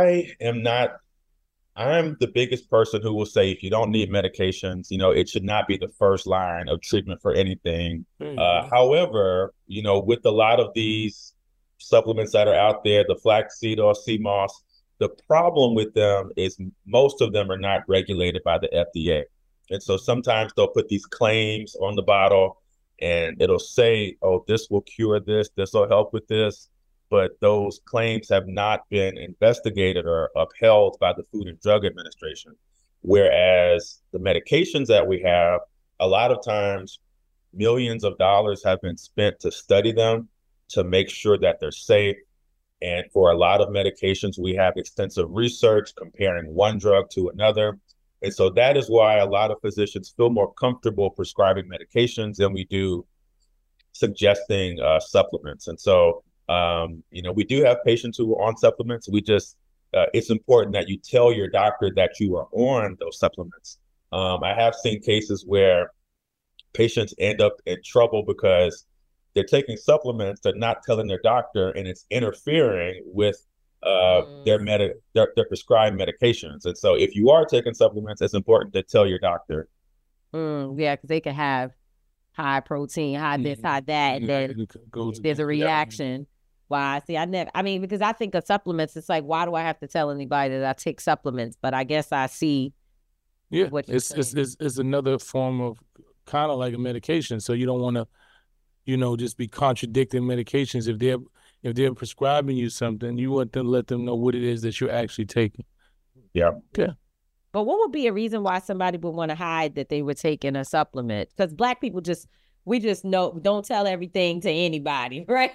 Speaker 14: I'm the biggest person who will say, if you don't need medications, it should not be the first line of treatment for anything. However, with a lot of these supplements that are out there, the flaxseed or CMOS, the problem with them is most of them are not regulated by the FDA. And so sometimes they'll put these claims on the bottle, and it'll say, oh, this will cure this, this will help with this. But those claims have not been investigated or upheld by the Food and Drug Administration. Whereas the medications that we have, a lot of times millions of dollars have been spent to study them, to make sure that they're safe. And for a lot of medications, we have extensive research comparing one drug to another. And so that is why a lot of physicians feel more comfortable prescribing medications than we do suggesting supplements. And so, we do have patients who are on supplements. We just, it's important that you tell your doctor that you are on those supplements. I have seen cases where patients end up in trouble because they're taking supplements, they're not telling their doctor, and it's interfering with their prescribed medications. And so if you are taking supplements, it's important to tell your doctor.
Speaker 15: Yeah, because they can have high protein, high this, high that, and then there's a reaction. Why? See, because I think of supplements, it's like, why do I have to tell anybody that I take supplements? But I guess I see.
Speaker 13: Yeah, it's another form of kind of like a medication. So you don't want to, just be contradicting medications. If they're prescribing you something, you want to let them know what it is that you're actually taking.
Speaker 14: Yeah.
Speaker 13: Okay.
Speaker 15: But what would be a reason why somebody would want to hide that they were taking a supplement? Because Black people we just know, don't tell everything to anybody, right?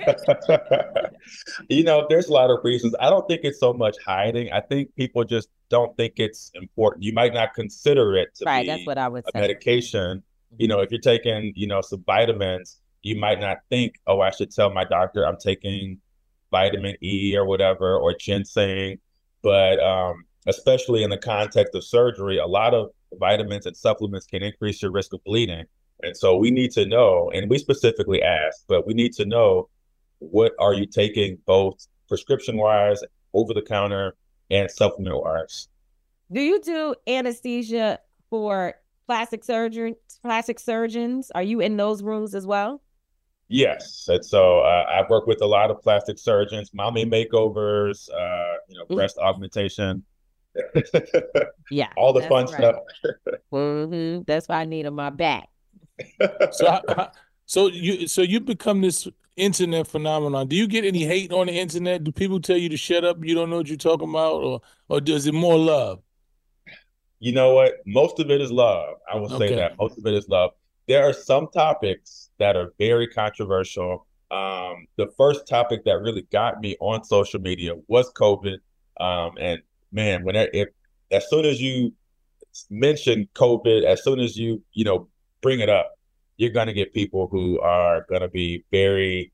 Speaker 14: There's a lot of reasons. I don't think it's so much hiding. I think people just don't think it's important. You might not consider it to be
Speaker 15: that's what I would say.
Speaker 14: Medication. If you're taking, some vitamins, you might not think, oh, I should tell my doctor I'm taking vitamin E or whatever, or ginseng. But especially in the context of surgery, a lot of vitamins and supplements can increase your risk of bleeding. And so we need to know, and we specifically ask, but we need to know, what are you taking, both prescription-wise, over-the-counter, and supplement-wise?
Speaker 15: Do you do anesthesia for plastic surgeons? Are you in those rooms as well?
Speaker 14: Yes. And so I work with a lot of plastic surgeons, mommy makeovers, breast augmentation.
Speaker 15: Yeah.
Speaker 14: All the fun stuff.
Speaker 15: That's why I need on my back.
Speaker 13: So you become this internet phenomenon. Do you get any hate on the internet? Do people tell you to shut up? You don't know what you're talking about, or does it more love?
Speaker 14: You know what? Most of it is love. I will say that most of it is love. There are some topics that are very controversial. The first topic that really got me on social media was COVID. And man, as soon as you mention COVID, as soon as you bring it up, you're going to get people who are going to be very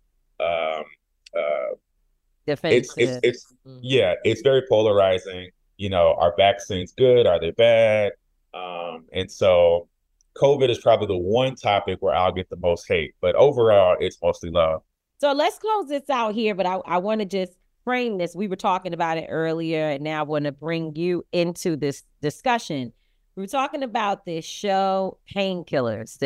Speaker 15: defensive.
Speaker 14: It's very polarizing. Are vaccines good? Are they bad? And so COVID is probably the one topic where I'll get the most hate, but overall it's mostly love.
Speaker 15: So let's close this out here, but I want to just frame this. We were talking about it earlier, and now I want to bring you into this discussion. We were talking about this show, Painkillers.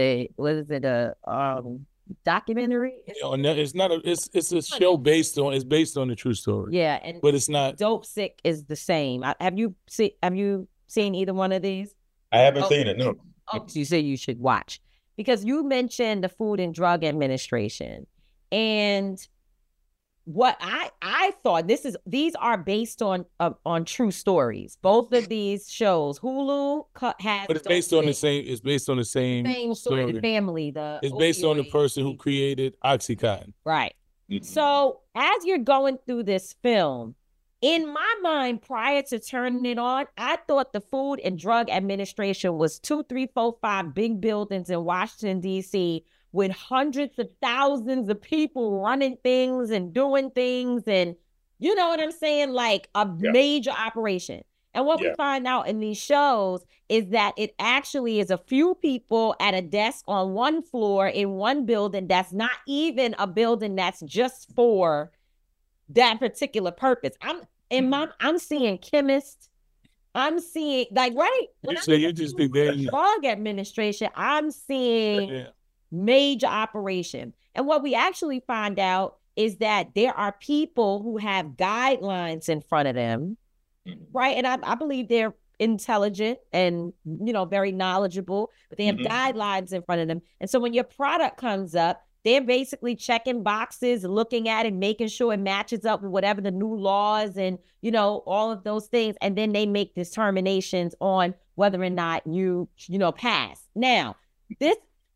Speaker 15: A documentary?
Speaker 13: It's not it's a show based on a true story.
Speaker 15: Yeah,
Speaker 13: but it's not.
Speaker 15: Dopesick is the same. Have you seen either one of these?
Speaker 14: I haven't seen it. No.
Speaker 15: Oh, so you say you should watch, because you mentioned the Food and Drug Administration, and what I thought, these are based on true stories. Both of these shows, Hulu has,
Speaker 13: but it's based on the same. It's based on the same
Speaker 15: story. The family.
Speaker 13: It's based on the person who created OxyContin.
Speaker 15: Right. Mm-hmm. So as you're going through this film, in my mind, prior to turning it on, I thought the Food and Drug Administration was 2, 3, 4, 5 big buildings in Washington, D.C., with hundreds of thousands of people running things and doing things. And you know what I'm saying? Like a major operation. And what we find out in these shows is that it actually is a few people at a desk on one floor in one building that's not even a building that's just for that particular purpose. I'm seeing chemists. I'm seeing
Speaker 13: you just think that
Speaker 15: Drug Administration. I'm seeing major operation. And what we actually find out is that there are people who have guidelines in front of them, right? And I believe they're intelligent and, very knowledgeable, but they have guidelines in front of them. And so when your product comes up, they're basically checking boxes, looking at it, making sure it matches up with whatever the new laws and, all of those things. And then they make determinations on whether or not you pass. Now, this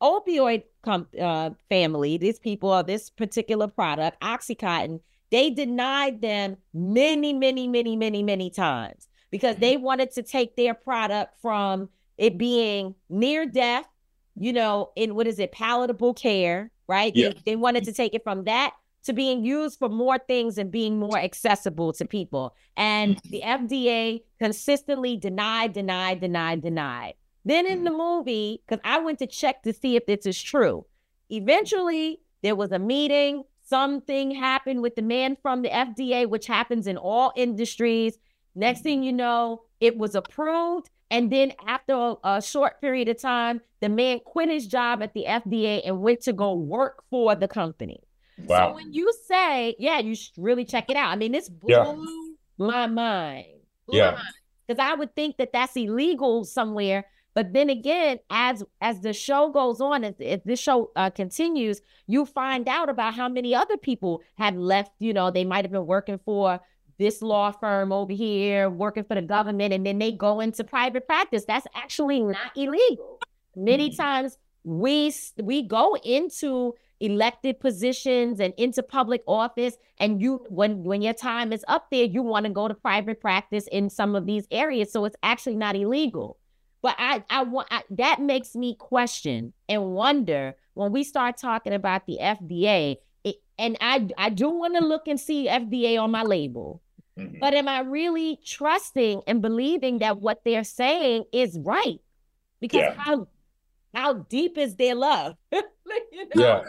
Speaker 15: opioid family, these people are this particular product, Oxycontin, they denied them many times because they wanted to take their product from it being near death, in palatable care, right?
Speaker 14: Yeah.
Speaker 15: They wanted to take it from that to being used for more things and being more accessible to people. And the FDA consistently denied. Then in the movie, because I went to check to see if this is true, eventually there was a meeting, something happened with the man from the FDA, which happens in all industries. Next thing you know, it was approved. And then after a short period of time, the man quit his job at the FDA and went to go work for the company.
Speaker 14: Wow.
Speaker 15: So when you say, you should really check it out. I mean, this blew my mind. Because I would think that that's illegal somewhere. But then again, as the show goes on, if this show continues, you find out about how many other people have left. They might have been working for this law firm over here, working for the government, and then they go into private practice. That's actually not illegal. Many times we go into elected positions and into public office, and when your time is up there, you want to go to private practice in some of these areas. So it's actually not illegal. But that makes me question and wonder when we start talking about the FDA. And I do want to look and see FDA on my label. Mm-hmm. But am I really trusting and believing that what they're saying is right? Because how deep is their love?
Speaker 14: Yeah.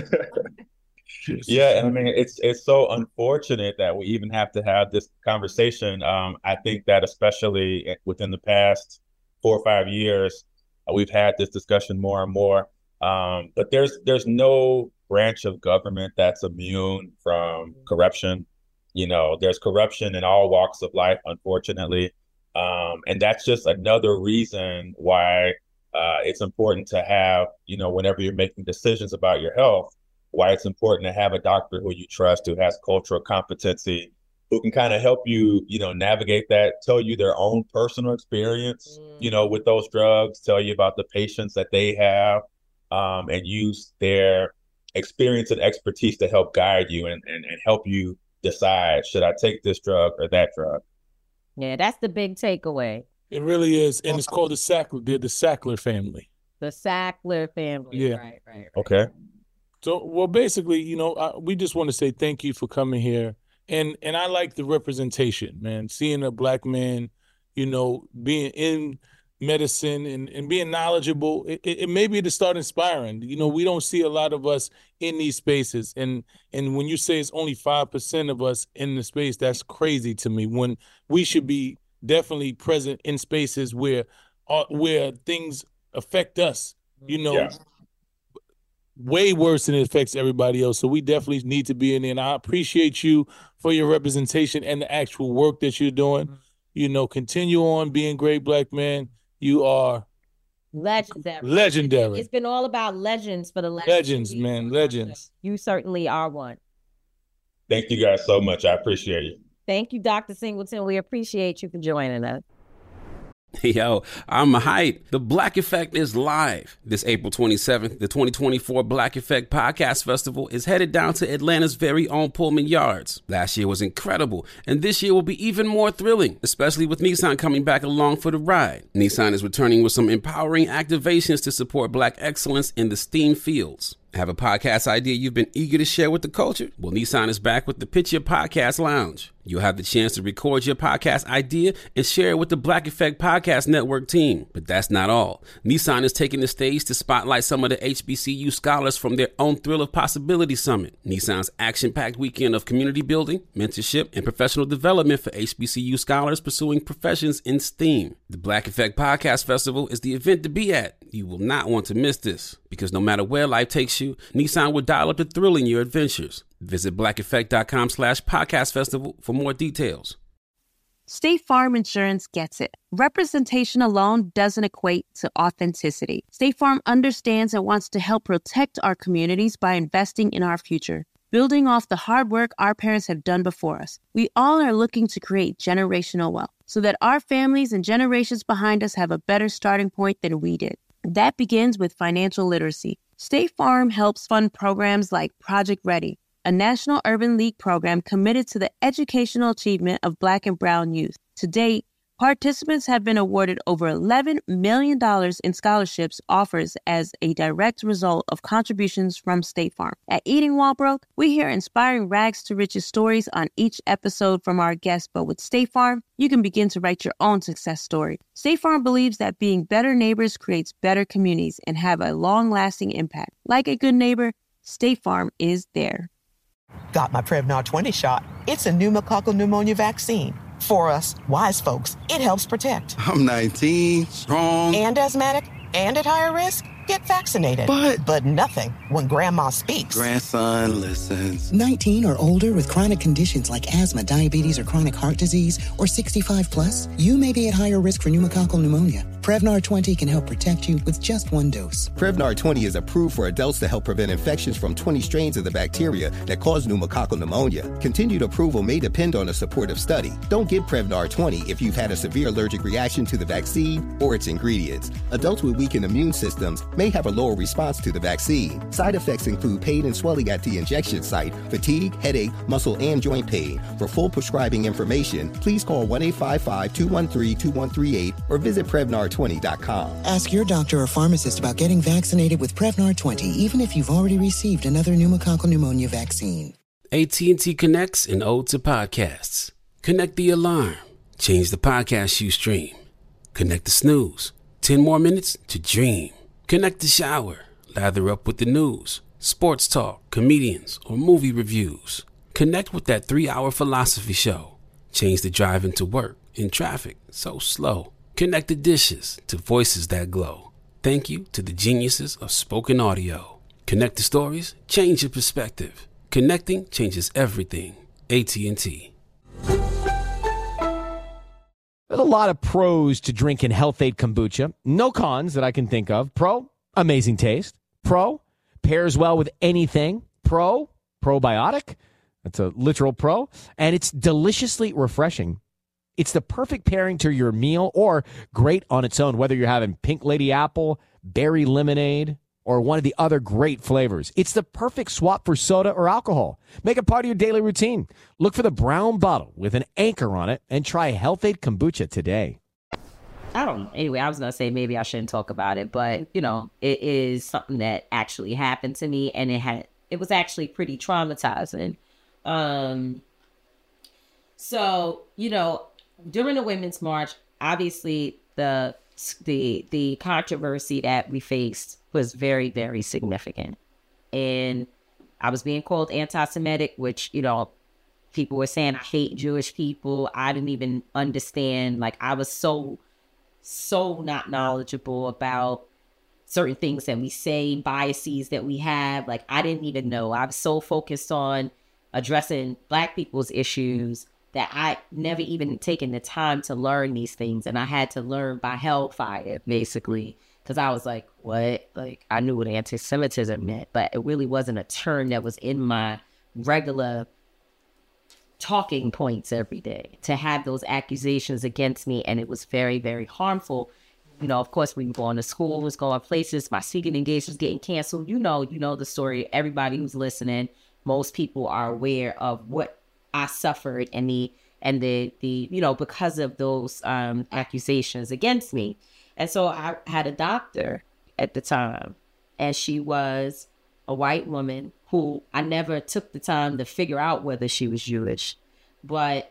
Speaker 14: Yeah, and I mean, it's so unfortunate that we even have to have this conversation. I think that especially within the past 4 or 5 years, we've had this discussion more and more. But there's no branch of government that's immune from corruption. There's corruption in all walks of life, unfortunately. And that's just another reason why it's important to have, whenever you're making decisions about your health, why it's important to have a doctor who you trust, who has cultural competency, who can kind of help you, navigate that, tell you their own personal experience, with those drugs, tell you about the patients that they have, and use their experience and expertise to help guide you and help you decide, should I take this drug or that drug?
Speaker 15: Yeah, that's the big takeaway.
Speaker 13: It really is. And it's called the Sackler family.
Speaker 15: The Sackler family.
Speaker 13: Yeah.
Speaker 15: Right.
Speaker 14: Okay.
Speaker 13: So, well, basically, we just want to say thank you for coming here. And I like the representation, man. Seeing a Black man, being in medicine and being knowledgeable, it maybe to start inspiring. We don't see a lot of us in these spaces. And when you say it's only 5% of us in the space, that's crazy to me, when we should be definitely present in spaces where things affect us, way worse than it affects everybody else. So we definitely need to be in there. And I appreciate you for your representation and the actual work that you're doing. Continue on being great, Black man. You are legendary.
Speaker 15: It's been all about legends for the last
Speaker 13: legends, man. Legends.
Speaker 15: You certainly are one.
Speaker 14: Thank you guys so much. I appreciate you.
Speaker 15: Thank you, Dr. Singleton. We appreciate you for joining us.
Speaker 1: Yo, I'm hyped. The Black Effect is live. This April 27th, the 2024 Black Effect Podcast Festival is headed down to Atlanta's very own Pullman Yards. Last year was incredible, and this year will be even more thrilling, especially with Nissan coming back along for the ride. Nissan is returning with some empowering activations to support Black excellence in the STEAM fields. Have a podcast idea you've been eager to share with the culture? Well, Nissan is back with the Pitch Your Podcast Lounge. You'll have the chance to record your podcast idea and share it with the Black Effect Podcast Network team. But that's not all. Nissan is taking the stage to spotlight some of the HBCU scholars from their own Thrill of Possibility Summit, Nissan's action-packed weekend of community building, mentorship, and professional development for HBCU scholars pursuing professions in STEAM. The Black Effect Podcast Festival is the event to be at. You will not want to miss this, because no matter where life takes you, Nissan will dial up the thrill in your adventures. Visit blackeffect.com/podcast festival for more details.
Speaker 16: State Farm Insurance gets it. Representation alone doesn't equate to authenticity. State Farm understands and wants to help protect our communities by investing in our future, building off the hard work our parents have done before us. We all are looking to create generational wealth so that our families and generations behind us have a better starting point than we did. That begins with financial literacy. State Farm helps fund programs like Project Ready, a National Urban League program committed to the educational achievement of Black and Brown youth. To date, participants have been awarded over $11 million in scholarships offers as a direct result of contributions from State Farm. At Eating While Broke, we hear inspiring rags to riches stories on each episode from our guests, but with State Farm, you can begin to write your own success story. State Farm believes that being better neighbors creates better communities and have a long-lasting impact. Like a good neighbor, State Farm is there.
Speaker 3: Got my Prevnar 20 shot. It's a pneumococcal pneumonia vaccine. For us, wise folks, it helps protect.
Speaker 4: I'm 19, strong.
Speaker 3: And asthmatic, and at higher risk? Get vaccinated. But nothing when grandma speaks.
Speaker 4: Grandson listens.
Speaker 5: 19 or older with chronic conditions like asthma, diabetes, or chronic heart disease, or 65 plus, you may be at higher risk for pneumococcal pneumonia. Prevnar 20 can help protect you with just one dose.
Speaker 6: Prevnar 20 is approved for adults to help prevent infections from 20 strains of the bacteria that cause pneumococcal pneumonia. Continued approval may depend on a supportive study. Don't get Prevnar 20 if you've had a severe allergic reaction to the vaccine or its ingredients. Adults with weakened immune systems may have a lower response to the vaccine. Side effects include pain and swelling at the injection site, fatigue, headache, muscle, and joint pain. For full prescribing information, please call 1-855-213-2138 or visit Prevnar20.com.
Speaker 5: Ask your doctor or pharmacist about getting vaccinated with Prevnar 20, even if you've already received another pneumococcal pneumonia vaccine.
Speaker 1: AT&T connects an ode to podcasts. Connect the alarm. Change the podcast you stream. Connect the snooze. 10 more minutes to dream. Connect the shower. Lather up with the news, sports talk, comedians, or movie reviews. Connect with that 3-hour philosophy show. Change the drive into work in traffic so slow. Connect the dishes to voices that glow. Thank you to the geniuses of spoken audio. Connect the stories, change your perspective. Connecting changes everything. AT&T.
Speaker 17: There's a lot of pros to drinking Health-Ade kombucha. No cons that I can think of. Pro, amazing taste. Pro, pairs well with anything. Pro, probiotic. That's a literal pro. And it's deliciously refreshing. It's the perfect pairing to your meal or great on its own, whether you're having pink lady apple, berry lemonade, or one of the other great flavors. It's the perfect swap for soda or alcohol. Make it part of your daily routine. Look for the brown bottle with an anchor on it and try Health-Ade kombucha today.
Speaker 15: I don't know. Anyway, I was going to say maybe I shouldn't talk about it, but, you know, it is something that actually happened to me, and it was actually pretty traumatizing. So, you know, during the Women's March, obviously the controversy that we faced was very, very significant. And I was being called anti-Semitic, which, you know, people were saying I hate Jewish people. I didn't even understand. Like, I was so not knowledgeable about certain things that we say, biases that we have. Like, I didn't even know. I was so focused on addressing Black people's issues that I never even taken the time to learn these things. And I had to learn by hellfire, basically, because I was like, what? Like, I knew what anti-Semitism meant, but it really wasn't a term that was in my regular talking points every day to have those accusations against me. And it was very, very harmful. You know, of course, we were going to schools, going places, my speaking engagements getting canceled. You know the story. Everybody who's listening, most people are aware of what I suffered and the you know, because of those accusations against me. And so I had a doctor at the time, and she was a white woman who I never took the time to figure out whether she was Jewish, but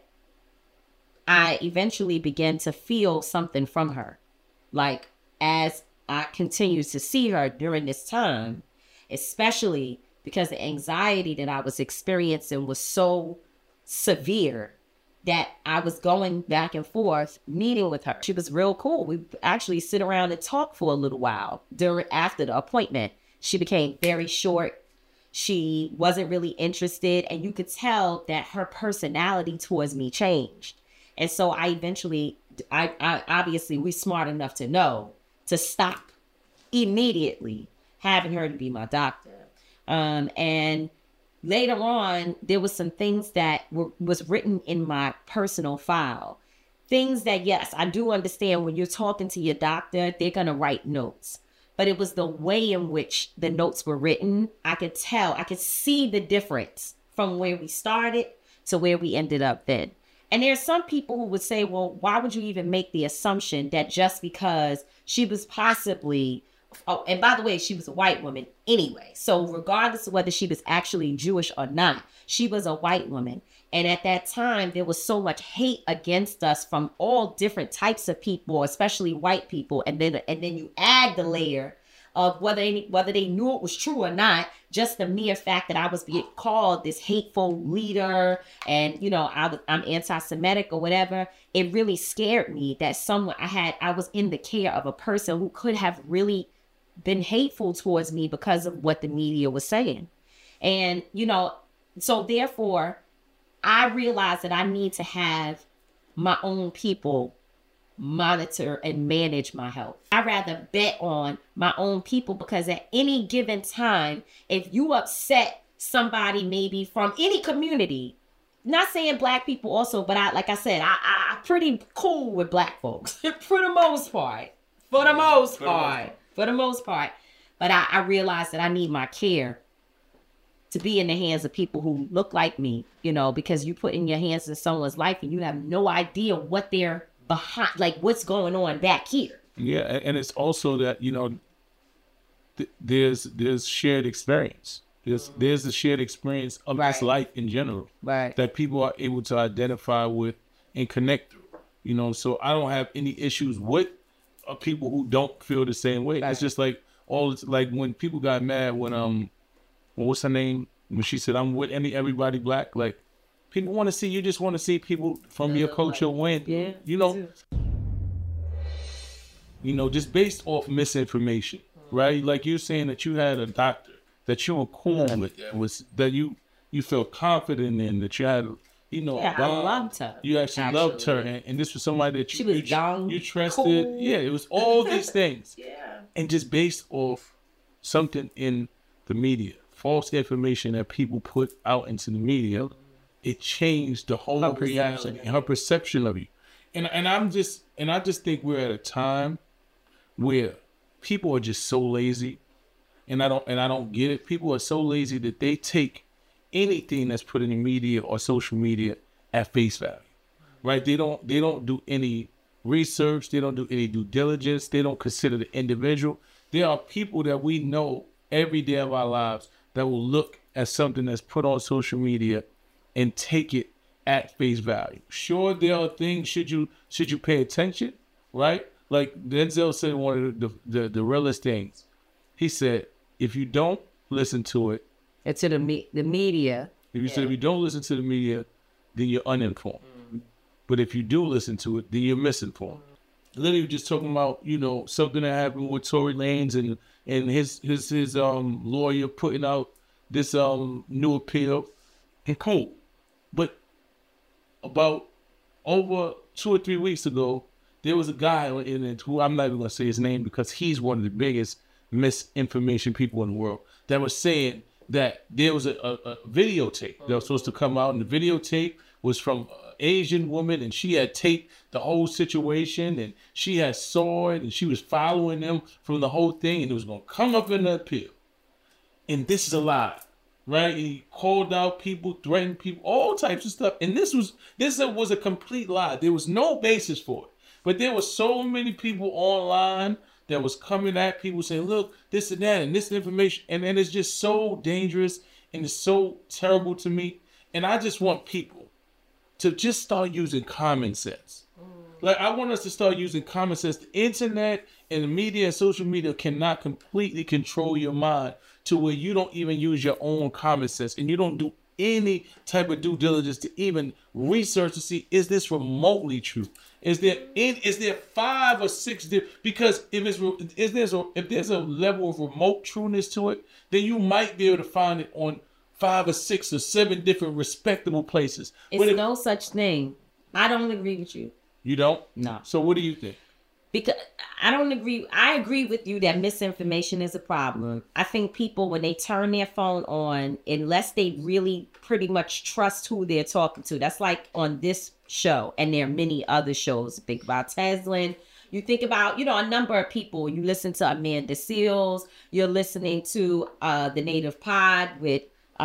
Speaker 15: I eventually began to feel something from her. Like, as I continued to see her during this time, especially because the anxiety that I was experiencing was so severe that I was going back and forth meeting with her. She was real cool. We actually sit around and talk for a little while after the appointment. She became very short. She wasn't really interested, and you could tell that her personality towards me changed. And so I eventually, I obviously, we're smart enough to know to stop immediately having her to be my doctor. And later on, there was some things that was written in my personal file. Things that, yes, I do understand when you're talking to your doctor, they're going to write notes. but it was the way in which the notes were written. I could see the difference from where we started to where we ended up then. And there's some people who would say, well, why would you even make the assumption that just because she was possibly, oh, and by the way, she was a white woman anyway. So regardless of whether she was actually Jewish or not, she was a white woman. And at that time, there was so much hate against us from all different types of people, especially white people. And then you add the layer of whether they knew it was true or not, just the mere fact that I was being called this hateful leader and, you know, I'm anti-Semitic or whatever, it really scared me that I was in the care of a person who could have really been hateful towards me because of what the media was saying. And, you know, so therefore, I realized that I need to have my own people monitor and manage my health. I'd rather bet on my own people because at any given time, if you upset somebody maybe from any community, not saying black people also, but I'm pretty cool with black folks for the most part. But I realized that I need my care to be in the hands of people who look like me, you know, because you put in your hands in someone's life and you have no idea what they're behind, like what's going on back here.
Speaker 9: Yeah, and it's also that, you know, there's shared experience. There's a shared experience of this life in general that people are able to identify with and connect through. You know, so I don't have any issues with people who don't feel the same way. It's just like like when people got mad when what's her name, when she said I'm with everybody black, like people want to see, you just want to see people from your culture win. Yeah, you know, just based off misinformation, right? Like you're saying that you had a doctor that you were cool with, that you felt confident in, that you had, you know,
Speaker 15: I loved her.
Speaker 9: You actually loved her, and this was somebody that
Speaker 15: she was young,
Speaker 9: you trusted. Cool. Yeah, it was all these things. And just based off something in the media, false information that people put out into the media, it changed the whole reality and her perception of you. And I just think we're at a time where people are just so lazy, and I don't get it. People are so lazy that they take anything that's put in the media or social media at face value, right? They don't do any research. They don't do any due diligence. They don't consider the individual. There are people that we know every day of our lives that will look at something that's put on social media and take it at face value. Sure, there are things, should you pay attention, right? Like Denzel said, one of the realest things. He said, if you don't listen to it,
Speaker 15: it's to the media.
Speaker 9: If you don't listen to the media, then you're uninformed. But if you do listen to it, then you're misinformed. Literally just talking about, you know, something that happened with Tory Lanez and his lawyer putting out this new appeal. And cool. But about over 2 or 3 weeks ago, there was a guy in it who I'm not even going to say his name because he's one of the biggest misinformation people in the world that was saying that there was a videotape that was supposed to come out, and the videotape was from an Asian woman, and she had taped the whole situation, and she had saw it, and she was following them from the whole thing, and it was going to come up in the appeal. And this is a lie, right? And he called out people, threatened people, all types of stuff. And this was a complete lie. There was no basis for it. But there were so many people online that was coming at people saying, look, this and that, and this information. And it's just so dangerous, and it's so terrible to me. And I just want people to just start using common sense. Like, I want us to start using common sense. The internet and the media and social media cannot completely control your mind to where you don't even use your own common sense, and you don't do any type of due diligence to even research to see, is this remotely true? Is there 5 or 6 because if there's a level of remote trueness to it, then you might be able to find it on 5 or 6 or 7 different respectable places.
Speaker 15: It's no such thing. I don't agree with you.
Speaker 9: You don't?
Speaker 15: No.
Speaker 9: So what do you think?
Speaker 15: Because I don't agree. I agree with you that misinformation is a problem. I think people, when they turn their phone on, unless they really pretty much trust who they're talking to, that's like on this show, and there are many other shows. Think about Teslin, You think about, a number of people. You listen to Amanda Seales. You're listening to The Native Pod with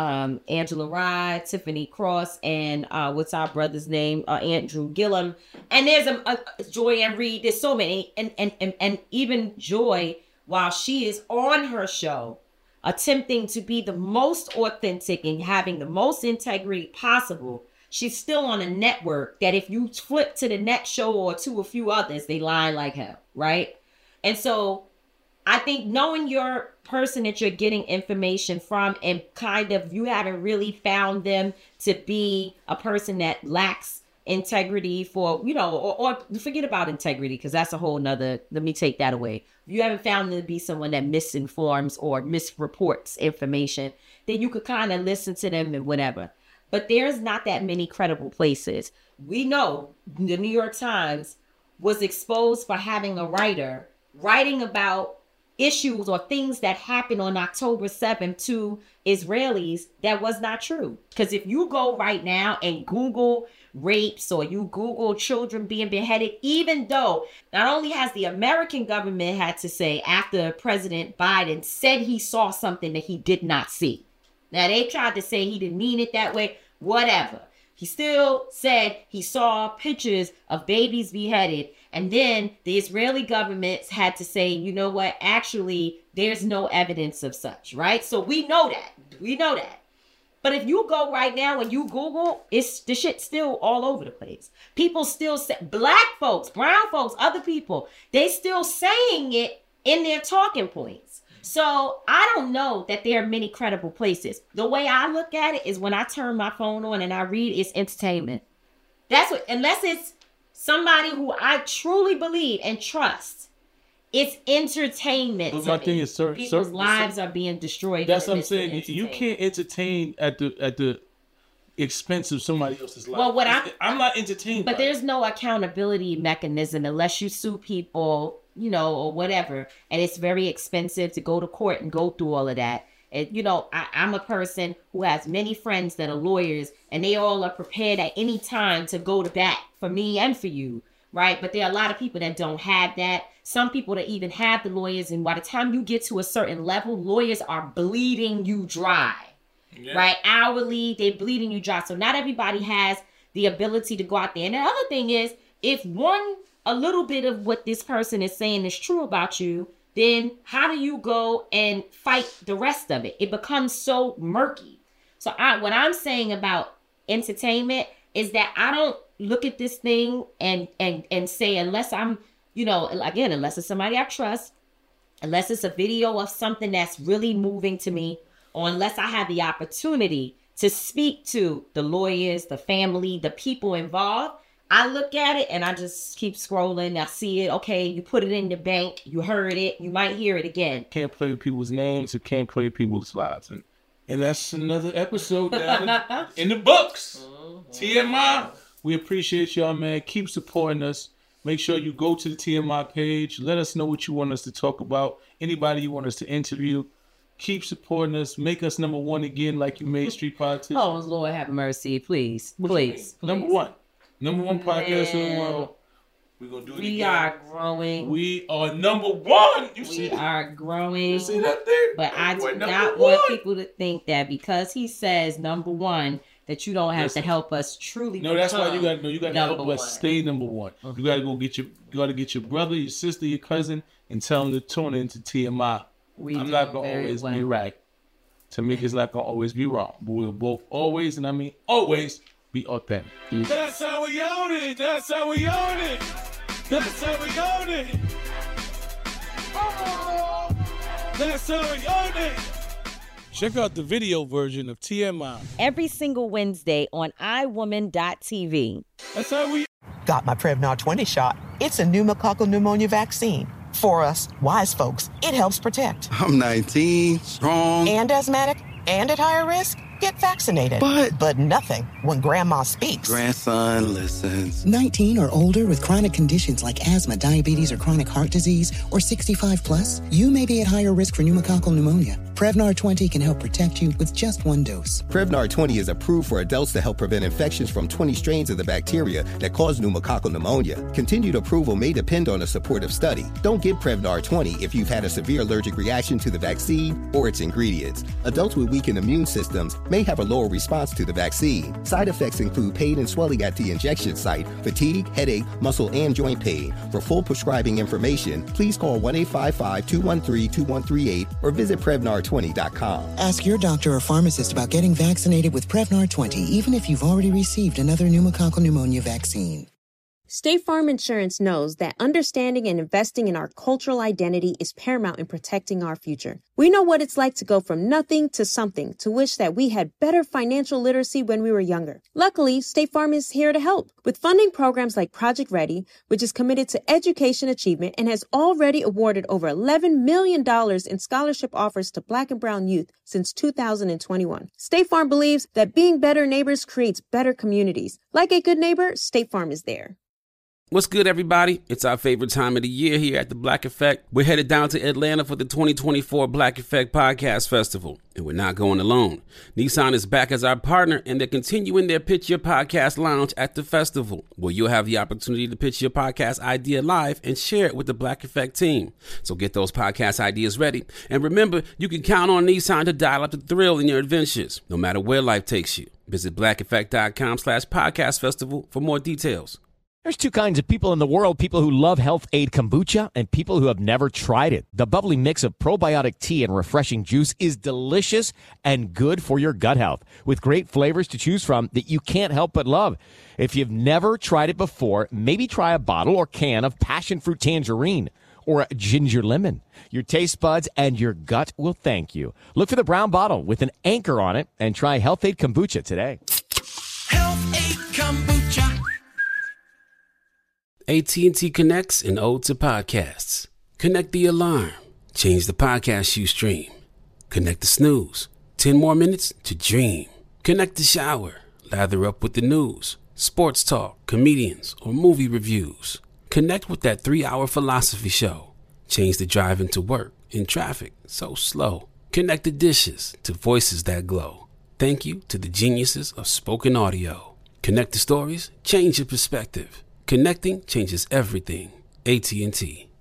Speaker 15: Angela Rye, Tiffany Cross, and what's our brother's name? Andrew Gillum. And there's a Joy Ann Reid. There's so many. And even Joy, while she is on her show, attempting to be the most authentic and having the most integrity possible, she's still on a network that if you flip to the next show or to a few others, they lie like hell, right? And so I think knowing your person that you're getting information from and kind of you haven't really found them to be a person that lacks integrity for, or forget about integrity because that's a whole nother, let me take that away. If you haven't found them to be someone that misinforms or misreports information, then you could kind of listen to them and whatever. But there's not that many credible places. We know the New York Times was exposed for having a writer writing about issues or things that happened on October 7th to Israelis that was not true. Because if you go right now and Google rapes or you Google children being beheaded, even though not only has the American government had to say after President Biden said he saw something that he did not see. Now they tried to say he didn't mean it that way, whatever. He still said he saw pictures of babies beheaded. And then the Israeli government had to say, you know what, actually, there's no evidence of such, right? So we know that. We know that. But if you go right now and you Google, the shit's still all over the place. People still say, black folks, brown folks, other people, they still saying it in their talking points. So I don't know that there are many credible places. The way I look at it is when I turn my phone on and I read, it's entertainment. That's what, unless it's somebody who I truly believe and trust, it's entertainment.
Speaker 13: But my thing is,
Speaker 15: people's lives are being destroyed.
Speaker 13: That's what I'm saying. You can't entertain at the expense of somebody else's life.
Speaker 15: Well,
Speaker 13: I'm not entertained.
Speaker 15: But there's no accountability mechanism unless you sue people, or whatever. And it's very expensive to go to court and go through all of that. And, I'm a person who has many friends that are lawyers, and they all are prepared at any time to go to bat for me and for you, right? But there are a lot of people that don't have that. Some people that even have the lawyers, and by the time you get to a certain level, lawyers are bleeding you dry, right? Hourly, they're bleeding you dry. So not everybody has the ability to go out there. And the other thing is, if a little bit of what this person is saying is true about you, then how do you go and fight the rest of it? It becomes so murky. So what I'm saying about entertainment is that I don't look at this thing and say, unless I'm, unless it's somebody I trust, unless it's a video of something that's really moving to me, or unless I have the opportunity to speak to the lawyers, the family, the people involved, I look at it and I just keep scrolling. I see it. Okay, you put it in the bank. You heard it. You might hear it again.
Speaker 13: Can't play with people's names. You can't play with people's lives. And that's another episode down in the books. TMI. We appreciate y'all, man. Keep supporting us. Make sure you go to the TMI page. Let us know what you want us to talk about. Anybody you want us to interview. Keep supporting us. Make us number one again like you made Street Politics.
Speaker 15: Oh, Lord have mercy. Please.
Speaker 13: Number one. Number one podcast in the world. We're going to do it again.
Speaker 15: We are growing.
Speaker 13: We are number one.
Speaker 15: We are growing.
Speaker 13: You see that there?
Speaker 15: But I do not want people to think that because he says number one, that you don't have to help us truly.
Speaker 13: No, that's why you got to help us stay number one. You got to go get your brother, your sister, your cousin, and tell them to tune into TMI. I'm not going to always be right. Tamika's not going to always be wrong. But we'll both always, and I mean always, be authentic.
Speaker 9: That's how we own it. That's how we own it. That's how we own it. Oh, that's how we own it.
Speaker 13: Check out the video version of TMI
Speaker 15: every single Wednesday on iWoman.tv.
Speaker 13: That's how we
Speaker 3: got my Prevnar 20 shot. It's a pneumococcal pneumonia vaccine. For us, wise folks, it helps protect.
Speaker 4: I'm 19, strong.
Speaker 3: And asthmatic, and at higher risk. Get vaccinated. But nothing when grandma speaks.
Speaker 4: Grandson listens.
Speaker 5: 19 or older with chronic conditions like asthma, diabetes, or chronic heart disease, or 65 plus, you may be at higher risk for pneumococcal pneumonia. Prevnar 20 can help protect you with just one dose.
Speaker 6: Prevnar 20 is approved for adults to help prevent infections from 20 strains of the bacteria that cause pneumococcal pneumonia. Continued approval may depend on a supportive study. Don't get Prevnar 20 if you've had a severe allergic reaction to the vaccine or its ingredients. Adults with weakened immune systems may have a lower response to the vaccine. Side effects include pain and swelling at the injection site, fatigue, headache, muscle, and joint pain. For full prescribing information, please call 1-855-213-2138 or visit Prevnar20.com.
Speaker 5: Ask your doctor or pharmacist about getting vaccinated with Prevnar 20, even if you've already received another pneumococcal pneumonia vaccine.
Speaker 16: State Farm Insurance knows that understanding and investing in our cultural identity is paramount in protecting our future. We know what it's like to go from nothing to something, to wish that we had better financial literacy when we were younger. Luckily, State Farm is here to help with funding programs like Project Ready, which is committed to education achievement and has already awarded over $11 million in scholarship offers to Black and Brown youth since 2021. State Farm believes that being better neighbors creates better communities. Like a good neighbor, State Farm is there.
Speaker 1: What's good, everybody? It's our favorite time of the year here at the Black Effect. We're headed down to Atlanta for the 2024 Black Effect Podcast Festival, and we're not going alone. Nissan is back as our partner, and they're continuing their Pitch Your Podcast Lounge at the festival, where you'll have the opportunity to pitch your podcast idea live and share it with the Black Effect team. So get those podcast ideas ready. And remember, you can count on Nissan to dial up the thrill in your adventures, no matter where life takes you. Visit blackeffect.com/podcast festival for more details.
Speaker 17: There's two kinds of people in the world, people who love Health Aid Kombucha and people who have never tried it. The bubbly mix of probiotic tea and refreshing juice is delicious and good for your gut health, with great flavors to choose from that you can't help but love. If you've never tried it before, maybe try a bottle or can of passion fruit tangerine or ginger lemon. Your taste buds and your gut will thank you. Look for the brown bottle with an anchor on it and try Health Aid Kombucha today.
Speaker 18: Health Aid Kombucha.
Speaker 1: AT&T connects an ode to podcasts. Connect the alarm. Change the podcast you stream. Connect the snooze. 10 more minutes to dream. Connect the shower. Lather up with the news, sports talk, comedians, or movie reviews. Connect with that 3-hour philosophy show. Change the drive into work in traffic so slow. Connect the dishes to voices that glow. Thank you to the geniuses of spoken audio. Connect the stories. Change your perspective. Connecting changes everything. AT&T.